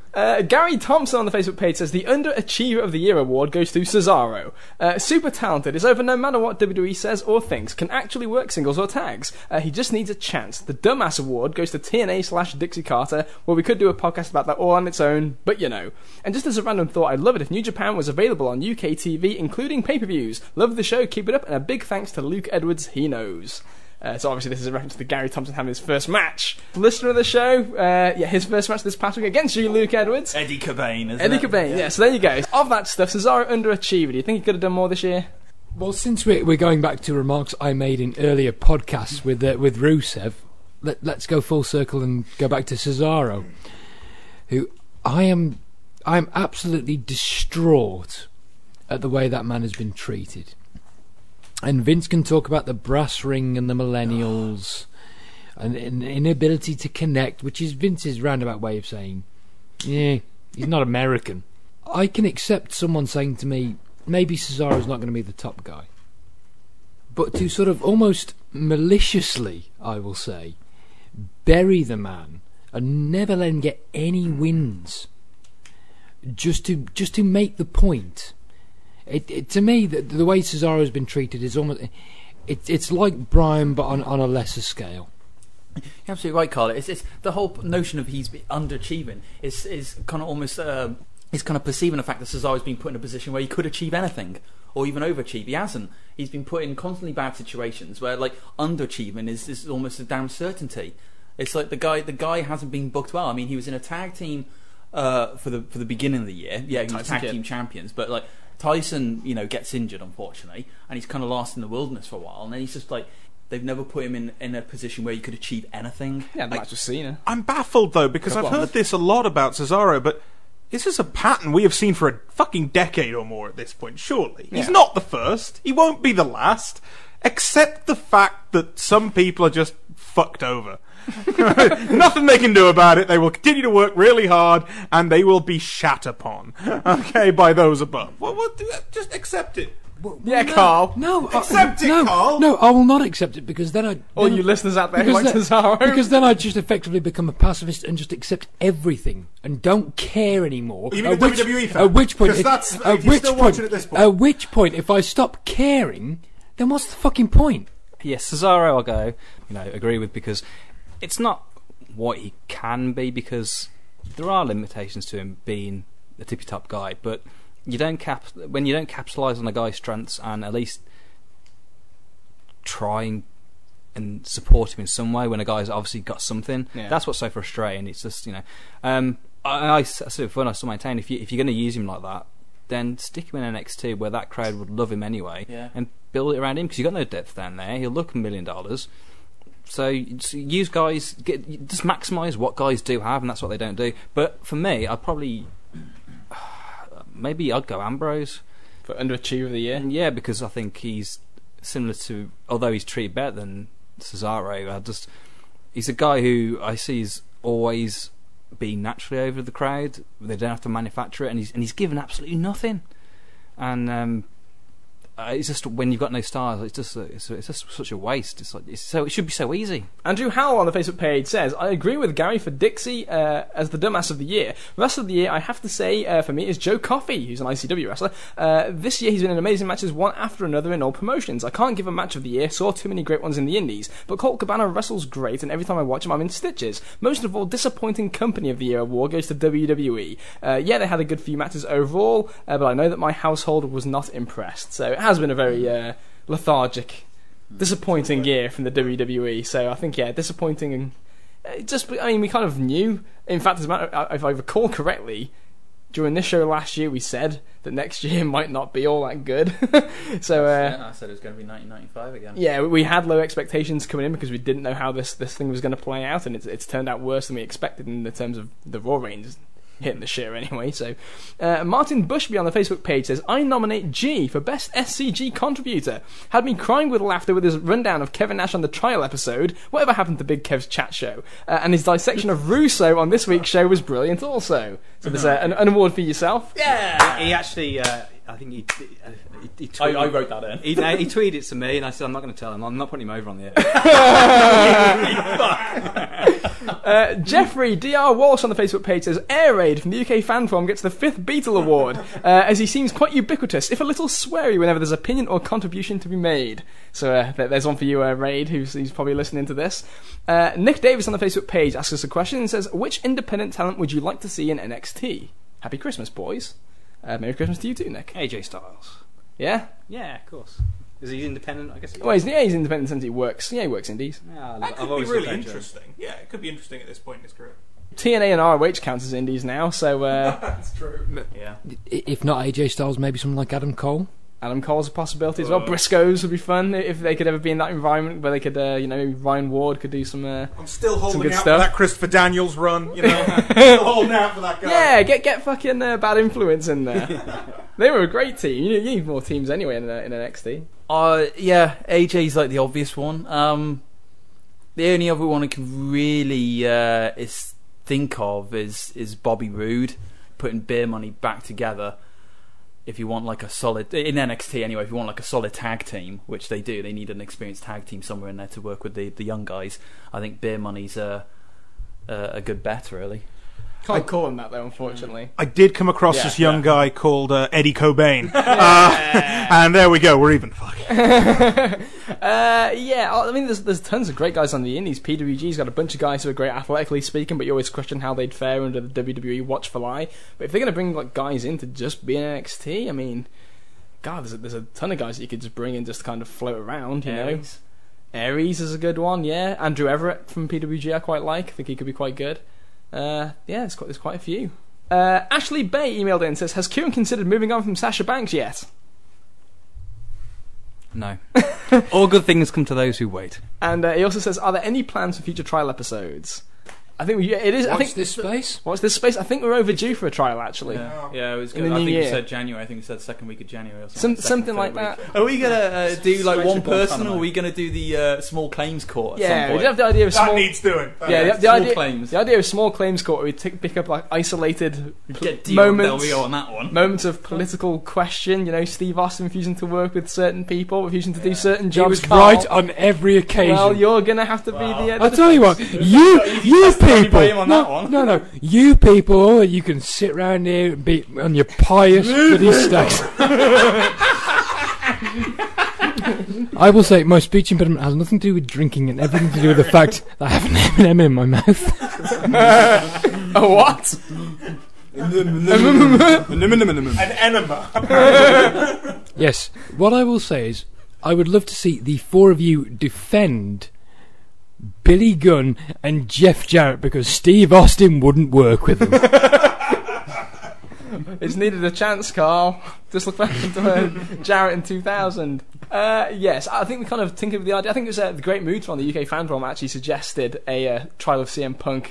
Uh, Gary Thompson on the Facebook page says the Underachiever of the Year award goes to Cesaro. Uh, super talented, is over no matter what W W E says or thinks, can actually work singles or tags. Uh, he just needs a chance. The Dumbass award goes to T N A slash Dixie Carter, where we could do a podcast about that all on its own, but you know. And just as a random thought, I'd love it if New Japan was available on U K T V, including pay-per-views. Love the show, keep it up, and a big thanks to Luke Edwards, he knows. Uh, so obviously this is a reference to Gary Thompson having his first match. Listener of the show, uh, yeah, his first match this past week against you, Luke Edwards. Eddie Cobain, isn't Eddie it? Cobain, yeah. yeah, so there you go. Of that stuff, Cesaro underachieved. Do you think he could have done more this year? Well, since we're, we're going back to remarks I made in earlier podcasts with uh, with Rusev, let, let's go full circle and go back to Cesaro, who I am I am absolutely distraught at the way that man has been treated. And Vince can talk about the brass ring and the millennials and an inability to connect, which is Vince's roundabout way of saying, yeah, he's not American. I can accept someone saying to me, maybe Cesaro's not going to be the top guy. But to sort of almost maliciously, I will say, bury the man and never let him get any wins, just to just to make the point. It, it, to me, the, the way Cesaro has been treated is almost... It, it's like Bryan, but on, on a lesser scale. You're absolutely right, Carl. It's, it's the whole notion of he's underachieving is is kind of almost uh, is kind of perceiving the fact that Cesaro's been put in a position where he could achieve anything or even overachieve. He hasn't. He's been put in constantly bad situations where like underachieving is, is almost a damn certainty. It's like the guy the guy hasn't been booked well. I mean, he was in a tag team uh, for the for the beginning of the year. Yeah, he was tag team champions, but like. Tyson, you know, gets injured, unfortunately, and he's kind of lost in the wilderness for a while, and then he's just like, they've never put him in, in a position where he could achieve anything. Yeah, the I, match with Cena. I'm baffled, though, because I've heard this a lot about Cesaro, but this is a pattern we have seen for a fucking decade or more at this point, surely. Yeah. He's not the first. He won't be the last. Except the fact that some people are just fucked over. Nothing they can do about it. They will continue to work really hard, and they will be shat upon, okay, by those above. Well, what, just accept it. Well, yeah, no, Carl. No, accept I, it, no, Carl. No, I will not accept it because then I. All then you I, listeners out there who because like then, Cesaro. Because then I just effectively become a pacifist and just accept everything and don't care anymore. You mean at a which, W W E fan? At which point? Because that's- at if you're which still point? watching at this point. At which point, if I stop caring, then what's the fucking point? Yes, Cesaro I'll go, you know, agree with, because it's not what he can be, because there are limitations to him being a tippy top guy, but you don't cap when you don't capitalise on a guy's strengths and at least try and, and support him in some way when a guy's obviously got something. Yeah. That's what's so frustrating. It's just, you know, um, I, I, I sort of fun. I still maintain if you if you're going to use him like that, then stick him in N X T where that crowd would love him anyway, Yeah. and build it around him, because you've got no depth down there. He'll look a million dollars. So use guys, get, just maximise what guys do have, and that's what they don't do. But for me, I'd probably maybe I'd go Ambrose For underachiever of the year. and yeah, because I think he's similar to, although he's treated better than Cesaro. I just he's a guy who I see is always being naturally over the crowd. They don't have to manufacture it, and he's and he's given absolutely nothing. And um, uh, it's just when you've got no stars, it's just a, it's, a, it's just such a waste. It's like it's so it should be so easy. Andrew Howell on the Facebook page says, I agree with Gary for Dixie uh, as the dumbass of the year. Rest of the year, I have to say, uh, for me, is Joe Coffey, who's an I C W wrestler. Uh, this year, he's been in amazing matches, one after another in all promotions. I can't give a match of the year, saw too many great ones in the indies, but Colt Cabana wrestles great, and every time I watch him, I'm in stitches. Most of all, disappointing company of the year award goes to W W E. Uh, yeah, they had a good few matches overall, uh, but I know that my household was not impressed. So it has been a very uh, lethargic, disappointing year from the W W E. So I think, yeah, disappointing and uh, just, I mean, we kind of knew. In fact, as a matter, if I recall correctly, during this show last year, we said that next year might not be all that good. so uh, yeah, I said it was going to be nineteen ninety-five again. yeah, we had low expectations coming in because we didn't know how this this thing was going to play out, and it's it's turned out worse than we expected in the terms of the Raw reigns. Hitting the shit anyway. So, uh, Martin Bushby on the Facebook page says, I nominate G for Best S C G Contributor. Had me crying with laughter with his rundown of Kevin Nash on the trial episode, whatever happened to Big Kev's chat show, uh, and his dissection of Russo on this week's show was brilliant also. So there's uh, an, an award for yourself. Yeah! He actually, uh, I think he, uh, he, he I, tweeted. I wrote that in. He, no, he tweeted it to me, and I said, I'm not going to tell him. I'm not putting him over on the air. uh, Jeffrey D R Walsh on the Facebook page says Air Raid from the U K fan forum gets the fifth Beetle Award, uh, as he seems quite ubiquitous, if a little sweary whenever there's opinion or contribution to be made. So uh, th- there's one for you, uh, Raid, who's, who's probably listening to this. Uh, Nick Davis on the Facebook page asks us a question and says, which independent talent would you like to see in N X T? Happy Christmas, boys. Uh, Merry Christmas to you too, Nick. A J Styles. Yeah? Yeah, of course. Is he independent? I guess he Well, he's, yeah, he's independent since he works. Yeah, he works indies. Yeah, That I've could be always really loved A J. interesting. Yeah, it could be interesting at this point in his career. T N A and R O H counts as indies now, so uh, That's true. Yeah. I- If not A J Styles, maybe someone like Adam Cole. Adam Cole's a possibility as well. Briscoes would be fun if they could ever be in that environment where they could, uh, you know, Ryan Ward could do some. Uh, I'm still holding good out stuff. for that Christopher Daniels run, you know. Still holding out for that guy. yeah, get get fucking uh, Bad Influence in there. They were a great team. You need, you need more teams anyway in, uh, in N X T. Uh, yeah, A J's like the obvious one. Um, the only other one I can really uh, is think of is is Bobby Roode putting Beer Money back together. If you want like a solid in N X T anyway, if you want like a solid tag team, which they do, they need an experienced tag team somewhere in there to work with the, the young guys. I think Beer Money's a a, a good bet, really. Can't call him that though, unfortunately. I did come across Yeah, this young yeah. guy called uh, Eddie Cobain. uh, and there we go, we're even. Fuck. uh, yeah, I mean, there's there's tons of great guys on the indies. P W G's got a bunch of guys who are great athletically speaking, but you always question how they'd fare under the W W E watchful eye. But if they're going to bring like guys in to just be in N X T, I mean, God, there's a, there's a ton of guys that you could just bring in just to kind of float around, you Aries. know. Aries is a good one, yeah. Andrew Everett from P W G I quite like. I think he could be quite good. Uh, yeah, there's quite, there's quite a few. Uh, Ashley Bay emailed in and says, has Kieran considered moving on from Sasha Banks yet? No. All good things come to those who wait. And uh, he also says, are there any plans for future trial episodes? I think we, it is. I Watch think this space. What's this space? I think we're overdue for a trial, actually. Yeah, yeah, it was In good. the I new think year. you said January. I think you said second week of January or Some, something. Second, something like third that. week. Are we gonna uh, do like one person, or are we gonna do the uh, small claims court? At Yeah, some we point? did have the idea of That small. needs doing. That yeah, the, needs- the small idea. claims. The idea of small claims court, where we t- pick up like isolated Get Dio moments. Del Rio on that one. Moments of political question. You know, Steve Austin refusing to work with certain people, refusing to do certain He jobs. was Carl. right on every occasion. Well, you're gonna have to be the. Uh, I'll the tell you what, you you people, him on no, that one. no, no, you people, you can sit round here and be on your pious bloody stacks. I will say my speech impediment has nothing to do with drinking and everything to do with the fact that I have an M and M in my mouth. A what? An enema. Yes, what I will say is, I would love to see the four of you defend Billy Gunn and Jeff Jarrett because Steve Austin wouldn't work with them. It's needed a chance, Carl. Just look back into uh, Jarrett in two thousand. Uh, yes, I think we kind of tinkered with the idea. I think it was uh, the Great Mood from the U K fan forum actually suggested a uh, trial of C M Punk.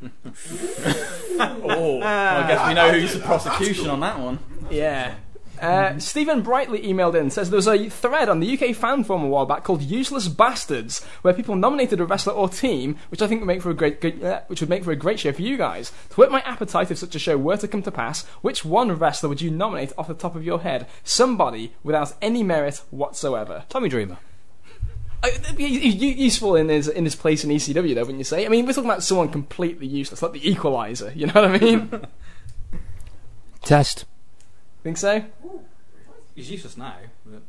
Oh, well, I guess we know who's the prosecution on that one. Yeah. Uh, Stephen Brightly emailed in and says there was a thread on the U K fan forum a while back called "Useless Bastards," where people nominated a wrestler or team, which I think would make for a great, good, uh, which would make for a great show for you guys. To whet my appetite if such a show were to come to pass, which one wrestler would you nominate off the top of your head? Somebody without any merit whatsoever. Tommy Dreamer. Uh, he- he- useful in his in his place in E C W, though, wouldn't you say? I mean, we're talking about someone completely useless, like the Equalizer. You know what I mean? Test. Think so? He's useless now. But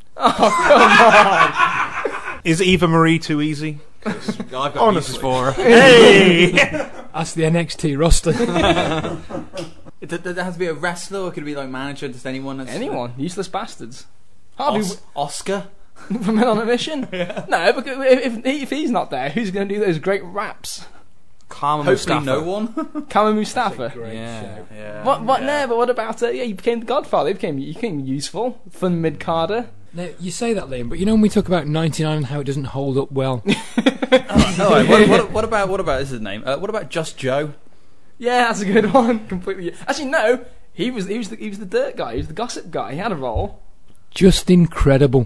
Oh, come on! Is Eva Marie too easy? I've got Honestly. uses for her. Hey! That's the N X T roster. It, does it have to be a wrestler, or could it be like manager? Just anyone? That's, Anyone? Useless bastards. Harvey Os- Oscar. from Men on a Mission? No, because if, if, if he's not there, who's going to do those great raps? Karma Hopefully, Mustafa. no one. Kama Mustafa. Yeah. Yeah. What? What? Yeah. No, but what about? Uh, yeah, he became the Godfather. He became. He became useful. Fun mid carder. Now, you say that, Liam, but you know when we talk about ninety-nine and how it doesn't hold up well? All right. What, what, what about what about this is his name? Uh, what about Just Joe? Yeah, that's a good one. Completely. Actually, no. He was. He was. The, he was the dirt guy. He was the gossip guy. He had a role. Just incredible.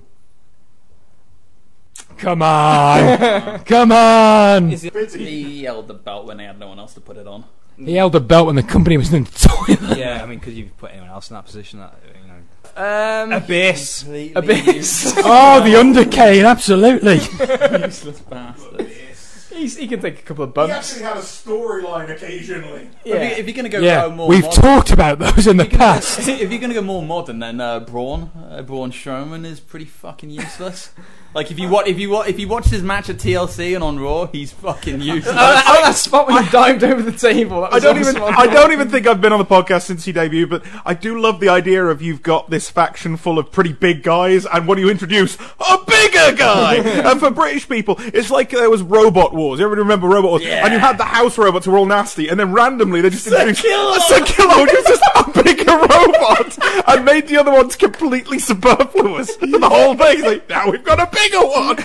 Come on! Come on! Is it, he held the belt when they had no one else to put it on. He held the belt when the company was in the toilet. Yeah, I mean, could you put anyone else in that position? That you know. Um, Abyss. Abyss. Oh, the Undercane, absolutely. Useless bastard. He's, he can take a couple of He bumps. actually had a storyline occasionally. If, you, Yeah. if you're going to go Yeah, uh, more we've modern, talked about those in the if you're gonna- past. if you're going to go more modern, then uh, Braun, uh, Braun Strowman is pretty fucking useless. Like if you watch, if you watch, if you watched his match at T L C and on Raw, he's fucking useless. Oh, that, oh, that spot when he dived over the table. That I was don't awesome. even. I don't even think I've been on the podcast since he debuted, but I do love the idea of you've got this faction full of pretty big guys, and what do you introduce? A bigger guy. And for British people, it's like there was Robot Wars. Everybody remember Robot Wars? Yeah. And you had the house robots who were all nasty, and then randomly they just introduced a Sekilo, which was just a bigger robot, and made the other ones completely superfluous to the whole thing. It's like, now we've got a bigger one.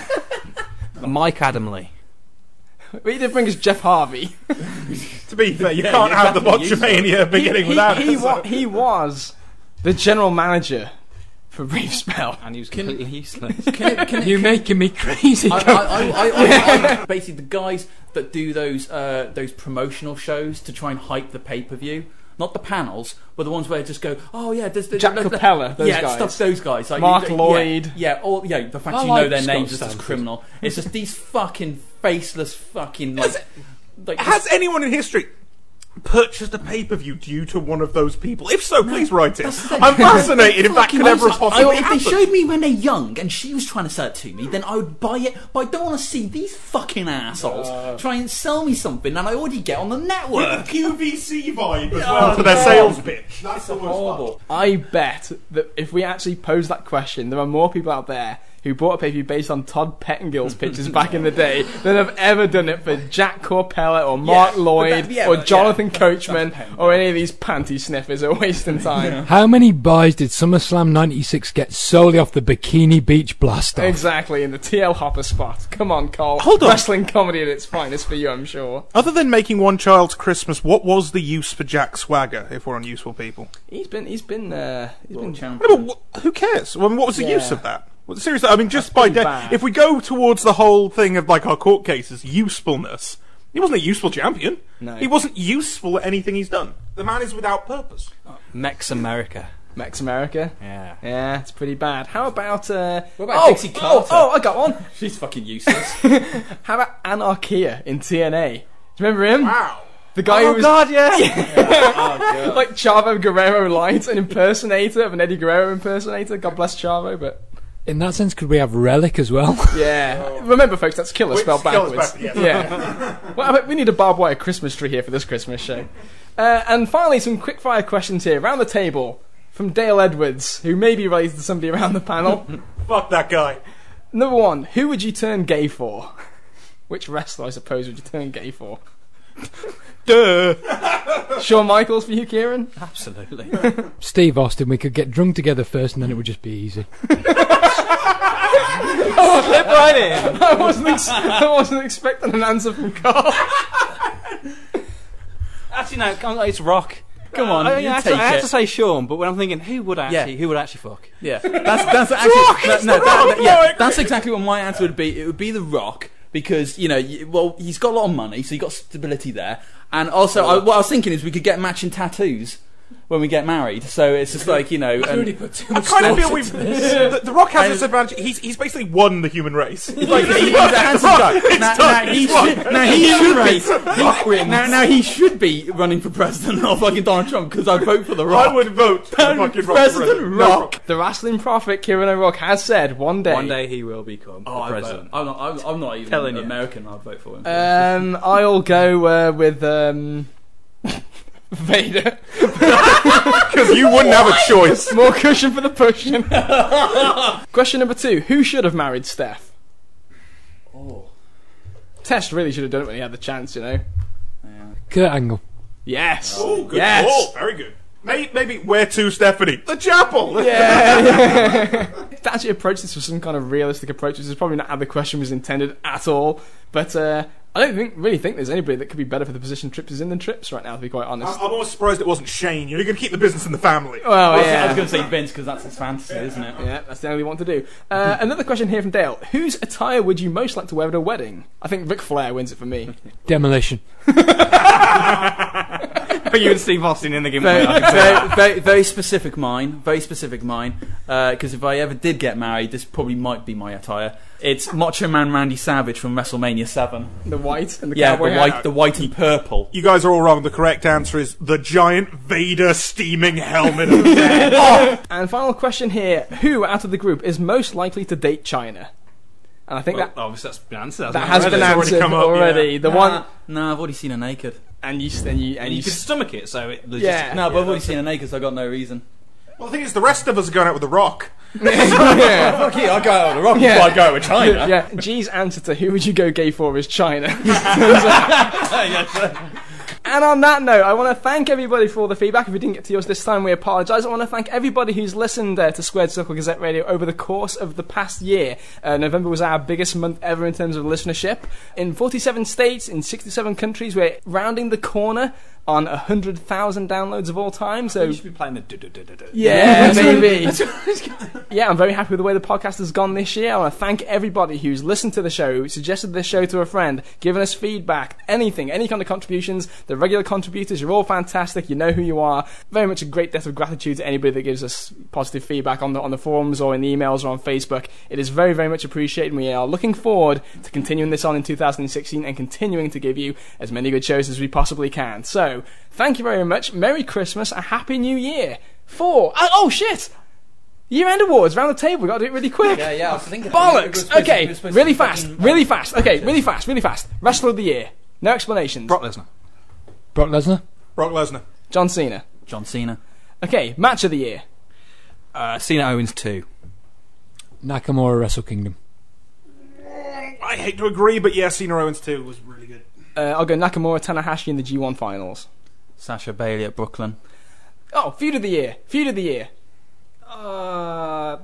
Mike Adamley. But he did bring us Jeff Harvey. To be fair, you Yeah, can't you have the can't use Botchamania beginning he, without he, it. so- wa- he was the general manager for brief spell. And he was completely useless. Can it, can it, You're making me crazy. I, I, I, I, I, I, basically, the guys that do those uh, those promotional shows to try and hype the pay per view, not the panels, but the ones where they just go, oh yeah, there's the Jack the- the- Capella, those yeah, guys. stuff those guys, like, Mark yeah, Lloyd. yeah, all, yeah. The fact I you know like their Scott names is just Stanford. criminal. It's just these fucking faceless fucking like. like Has anyone in history purchased a pay-per-view due to one of those people? If so, please write it. I'm fascinated if that could ever have possibly I, if they happen. showed me when they're young and she was trying to sell it to me, then I would buy it. But I don't want to see these fucking assholes try and sell me something that I already get on the network. Q V C vibe as Oh, well to their sales pitch. That's the worst Horrible. I bet that if we actually pose that question, there are more people out there who bought a pay-per-view based on Todd Pettingill's pictures back in the day than have ever done it for Jack Corpella or Mark Yeah, but Lloyd that- yeah, or but- Jonathan yeah, Coachman that's painful. or any of these panty sniffers who are wasting time. How many buys did SummerSlam ninety-six get solely off the Bikini Beach blast off? Exactly, in the T L Hopper spot. Come on, Cole. Hold on. Wrestling comedy at its finest for you, I'm sure. Other than making one child's Christmas, what was the use for Jack Swagger, if we're on useful people? He's been, he's been, uh, he's been No, but wh- who cares? I mean, what was the Yeah. use of that? Well, seriously, I mean, just by pretty de- bad. if we go towards the whole thing of like our court cases, usefulness, he wasn't a useful champion. No. He wasn't useful at anything he's done. The man is without purpose. Mex America. Mex America. Yeah. Yeah, it's pretty bad. How about, uh... What about oh, Dixie oh, Carter? Oh, I got one. She's fucking useless. How about Anarchia in T N A? Do you remember him? Wow. The guy who Oh was God, yeah. like Chavo Guerrero light, an impersonator of an Eddie Guerrero impersonator. God bless Chavo, but In that sense, could we have Relic as well? yeah. Remember, folks, that's killer Which spelled spells backwards. backwards, yes. Yeah. Well, I bet we need a barbed wire Christmas tree here for this Christmas show. Uh, and finally, some quick fire questions here around the table from Dale Edwards, who may be related to somebody around the panel. Fuck that guy. Number one, who would you turn gay for? Which wrestler, I suppose, would you turn gay for? Duh. Shawn Michaels for you, Kieran? Absolutely. Steve Austin, we could get drunk together first and then it would just be easy. Slip right in. I wasn't, ex- I wasn't expecting an answer from Carl. Actually, no. come on, It's Rock. Come on, I, you I, have take to, I have it. to say Sean, but when I'm thinking, who would actually, Yeah. who would actually fuck? Yeah, that's that's actually no, no, that, that- yeah, that's exactly what my answer would be. It would be The Rock because you know, y- well, he's got a lot of money, so you got stability there, and also I, what I was thinking is we could get matching tattoos when we get married. So it's just like you know, and, put too I kind of feel we've. The, the Rock has this advantage. He's he's basically won the human race. like he, he's a handsome guy. Now, now he should, now he should be. Now, now he should be running for president, not fucking Donald Trump, because I vote for The Rock. I would vote for the fucking Rock President president. No Rock. The wrestling prophet Kieran O'Rourke has said one day. One day he will become Oh, the I president. vote. I'm not. I'm, I'm not even Telling you. American. I'd vote for him. Um, I'll go uh, with um, Vader. Because you wouldn't have a choice. More cushion for the pushing. Question number two: who should have married Steph? Oh. Test really should have done it when he had the chance, you know. Kurt Angle. Yes. Oh, good yes. call. Very good. Maybe, maybe where to, Stephanie? The chapel. Yeah. yeah. To actually approach this with some kind of realistic approach, this is probably not how the question was intended at all. But uh, I don't think, really think there's anybody that could be better for the position Trips is in than Trips right now, to be quite honest. I'm almost surprised it wasn't Shane. You're going to keep the business in the family. well, I was, yeah. I was going to say Vince because that's his fantasy, isn't it? Yeah, that's the only one to do. Uh, another question here from Dale. Whose attire would you most like to wear at a wedding? I think Ric Flair wins it for me. Demolition. You and Steve Austin in the game. Very, very, very, very specific mine. Very specific mine. Because if I ever did get married, this probably might be my attire. It's Macho Man Randy Savage from WrestleMania seven. The white and the Yeah, the cowboy white, hat. the white and purple. You guys are all wrong. The correct answer is the giant Vader steaming helmet of death. And final question here: who out of the group is most likely to date China? And I think Well, that obviously that's been answered. that hasn't has it? been It's already answered come up, already. yeah. The nah, one, Nah, I've already seen her naked. and you and you and And you you. could stomach it, so it Yeah. No, but I've already seen her naked, so I got no reason. Well, the thing is, the rest of us are going out with The Rock. yeah. Fuck you, I go out with the rock Yeah. before I go out with China. yeah, G's answer to who would you go gay for is China. And on that note, I want to thank everybody for all the feedback. If we didn't get to yours this time, we apologise. I want to thank everybody who's listened uh, to Squared Circle Gazette Radio over the course of the past year. Uh, November was our biggest month ever in terms of listenership. In forty-seven states, in sixty-seven countries, we're rounding the corner on one hundred thousand downloads of all time. So You should be playing the du-du-du-du-du. yeah, maybe. Yeah, I'm very happy with the way the podcast has gone this year. I want to thank everybody who's listened to the show, suggested this show to a friend, given us feedback, anything, any kind of contributions. The regular contributors, you're all fantastic. You know who you are. Very much a great debt of gratitude to anybody that gives us positive feedback on the on the forums or in the emails or on Facebook. It is very, very much appreciated. And we are looking forward to continuing this on in two thousand sixteen and continuing to give you as many good shows as we possibly can. So, thank you very much. Merry Christmas. A Happy New Year. For oh, oh shit. Year-end awards, round the table, we've got to do it really quick. Yeah, yeah, I was thinking. Bollocks! Okay, really fast, really fast. Okay, really fast, really fast. Wrestler of the Year. No explanations. Brock Lesnar. Brock Lesnar? Brock Lesnar. John Cena. John Cena. Okay, Match of the Year. Uh, Cena Owens two. Nakamura Wrestle Kingdom. I hate to agree, but yeah, Cena Owens two was really good. Uh, I'll go Nakamura, Tanahashi in the G one finals. Sasha Bailey at Brooklyn. Oh, Feud of the Year. Feud of the Year. Uh,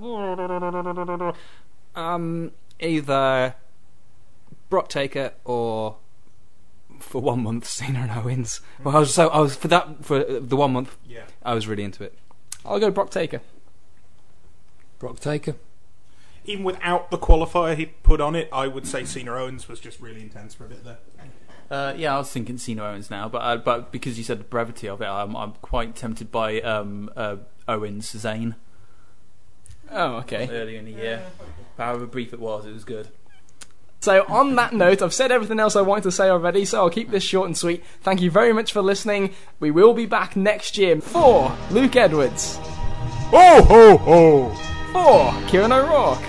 um, either Brock Taker or for one month Cena and Owens. Well, I was so I was for that for the one month. Yeah. I was really into it. I'll go Brock Taker. Brock Taker. Even without the qualifier he put on it, I would say Cena Owens was just really intense for a bit there. Uh, yeah, I was thinking Cena Owens now, but uh, but because you said the brevity of it, I'm I'm quite tempted by um, uh, Owens Zayn Oh, okay. earlier in the year. However brief it was, it was good. So on that note, I've said everything else I wanted to say already, so I'll keep this short and sweet. Thank you very much for listening. We will be back next year for Luke Edwards. Ho ho ho! For Kieran O'Rourke.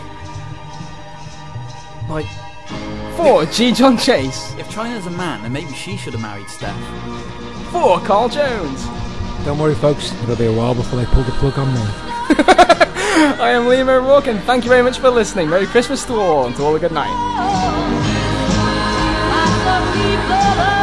Like, for G. John Chase. If China's a man, then maybe she should have married Steph. For Carl Jones. Don't worry, folks. It'll be a while before they pull the plug on me. I am Liam O'Rourke, and thank you very much for listening. Merry Christmas to all, and to all a good night. I love people.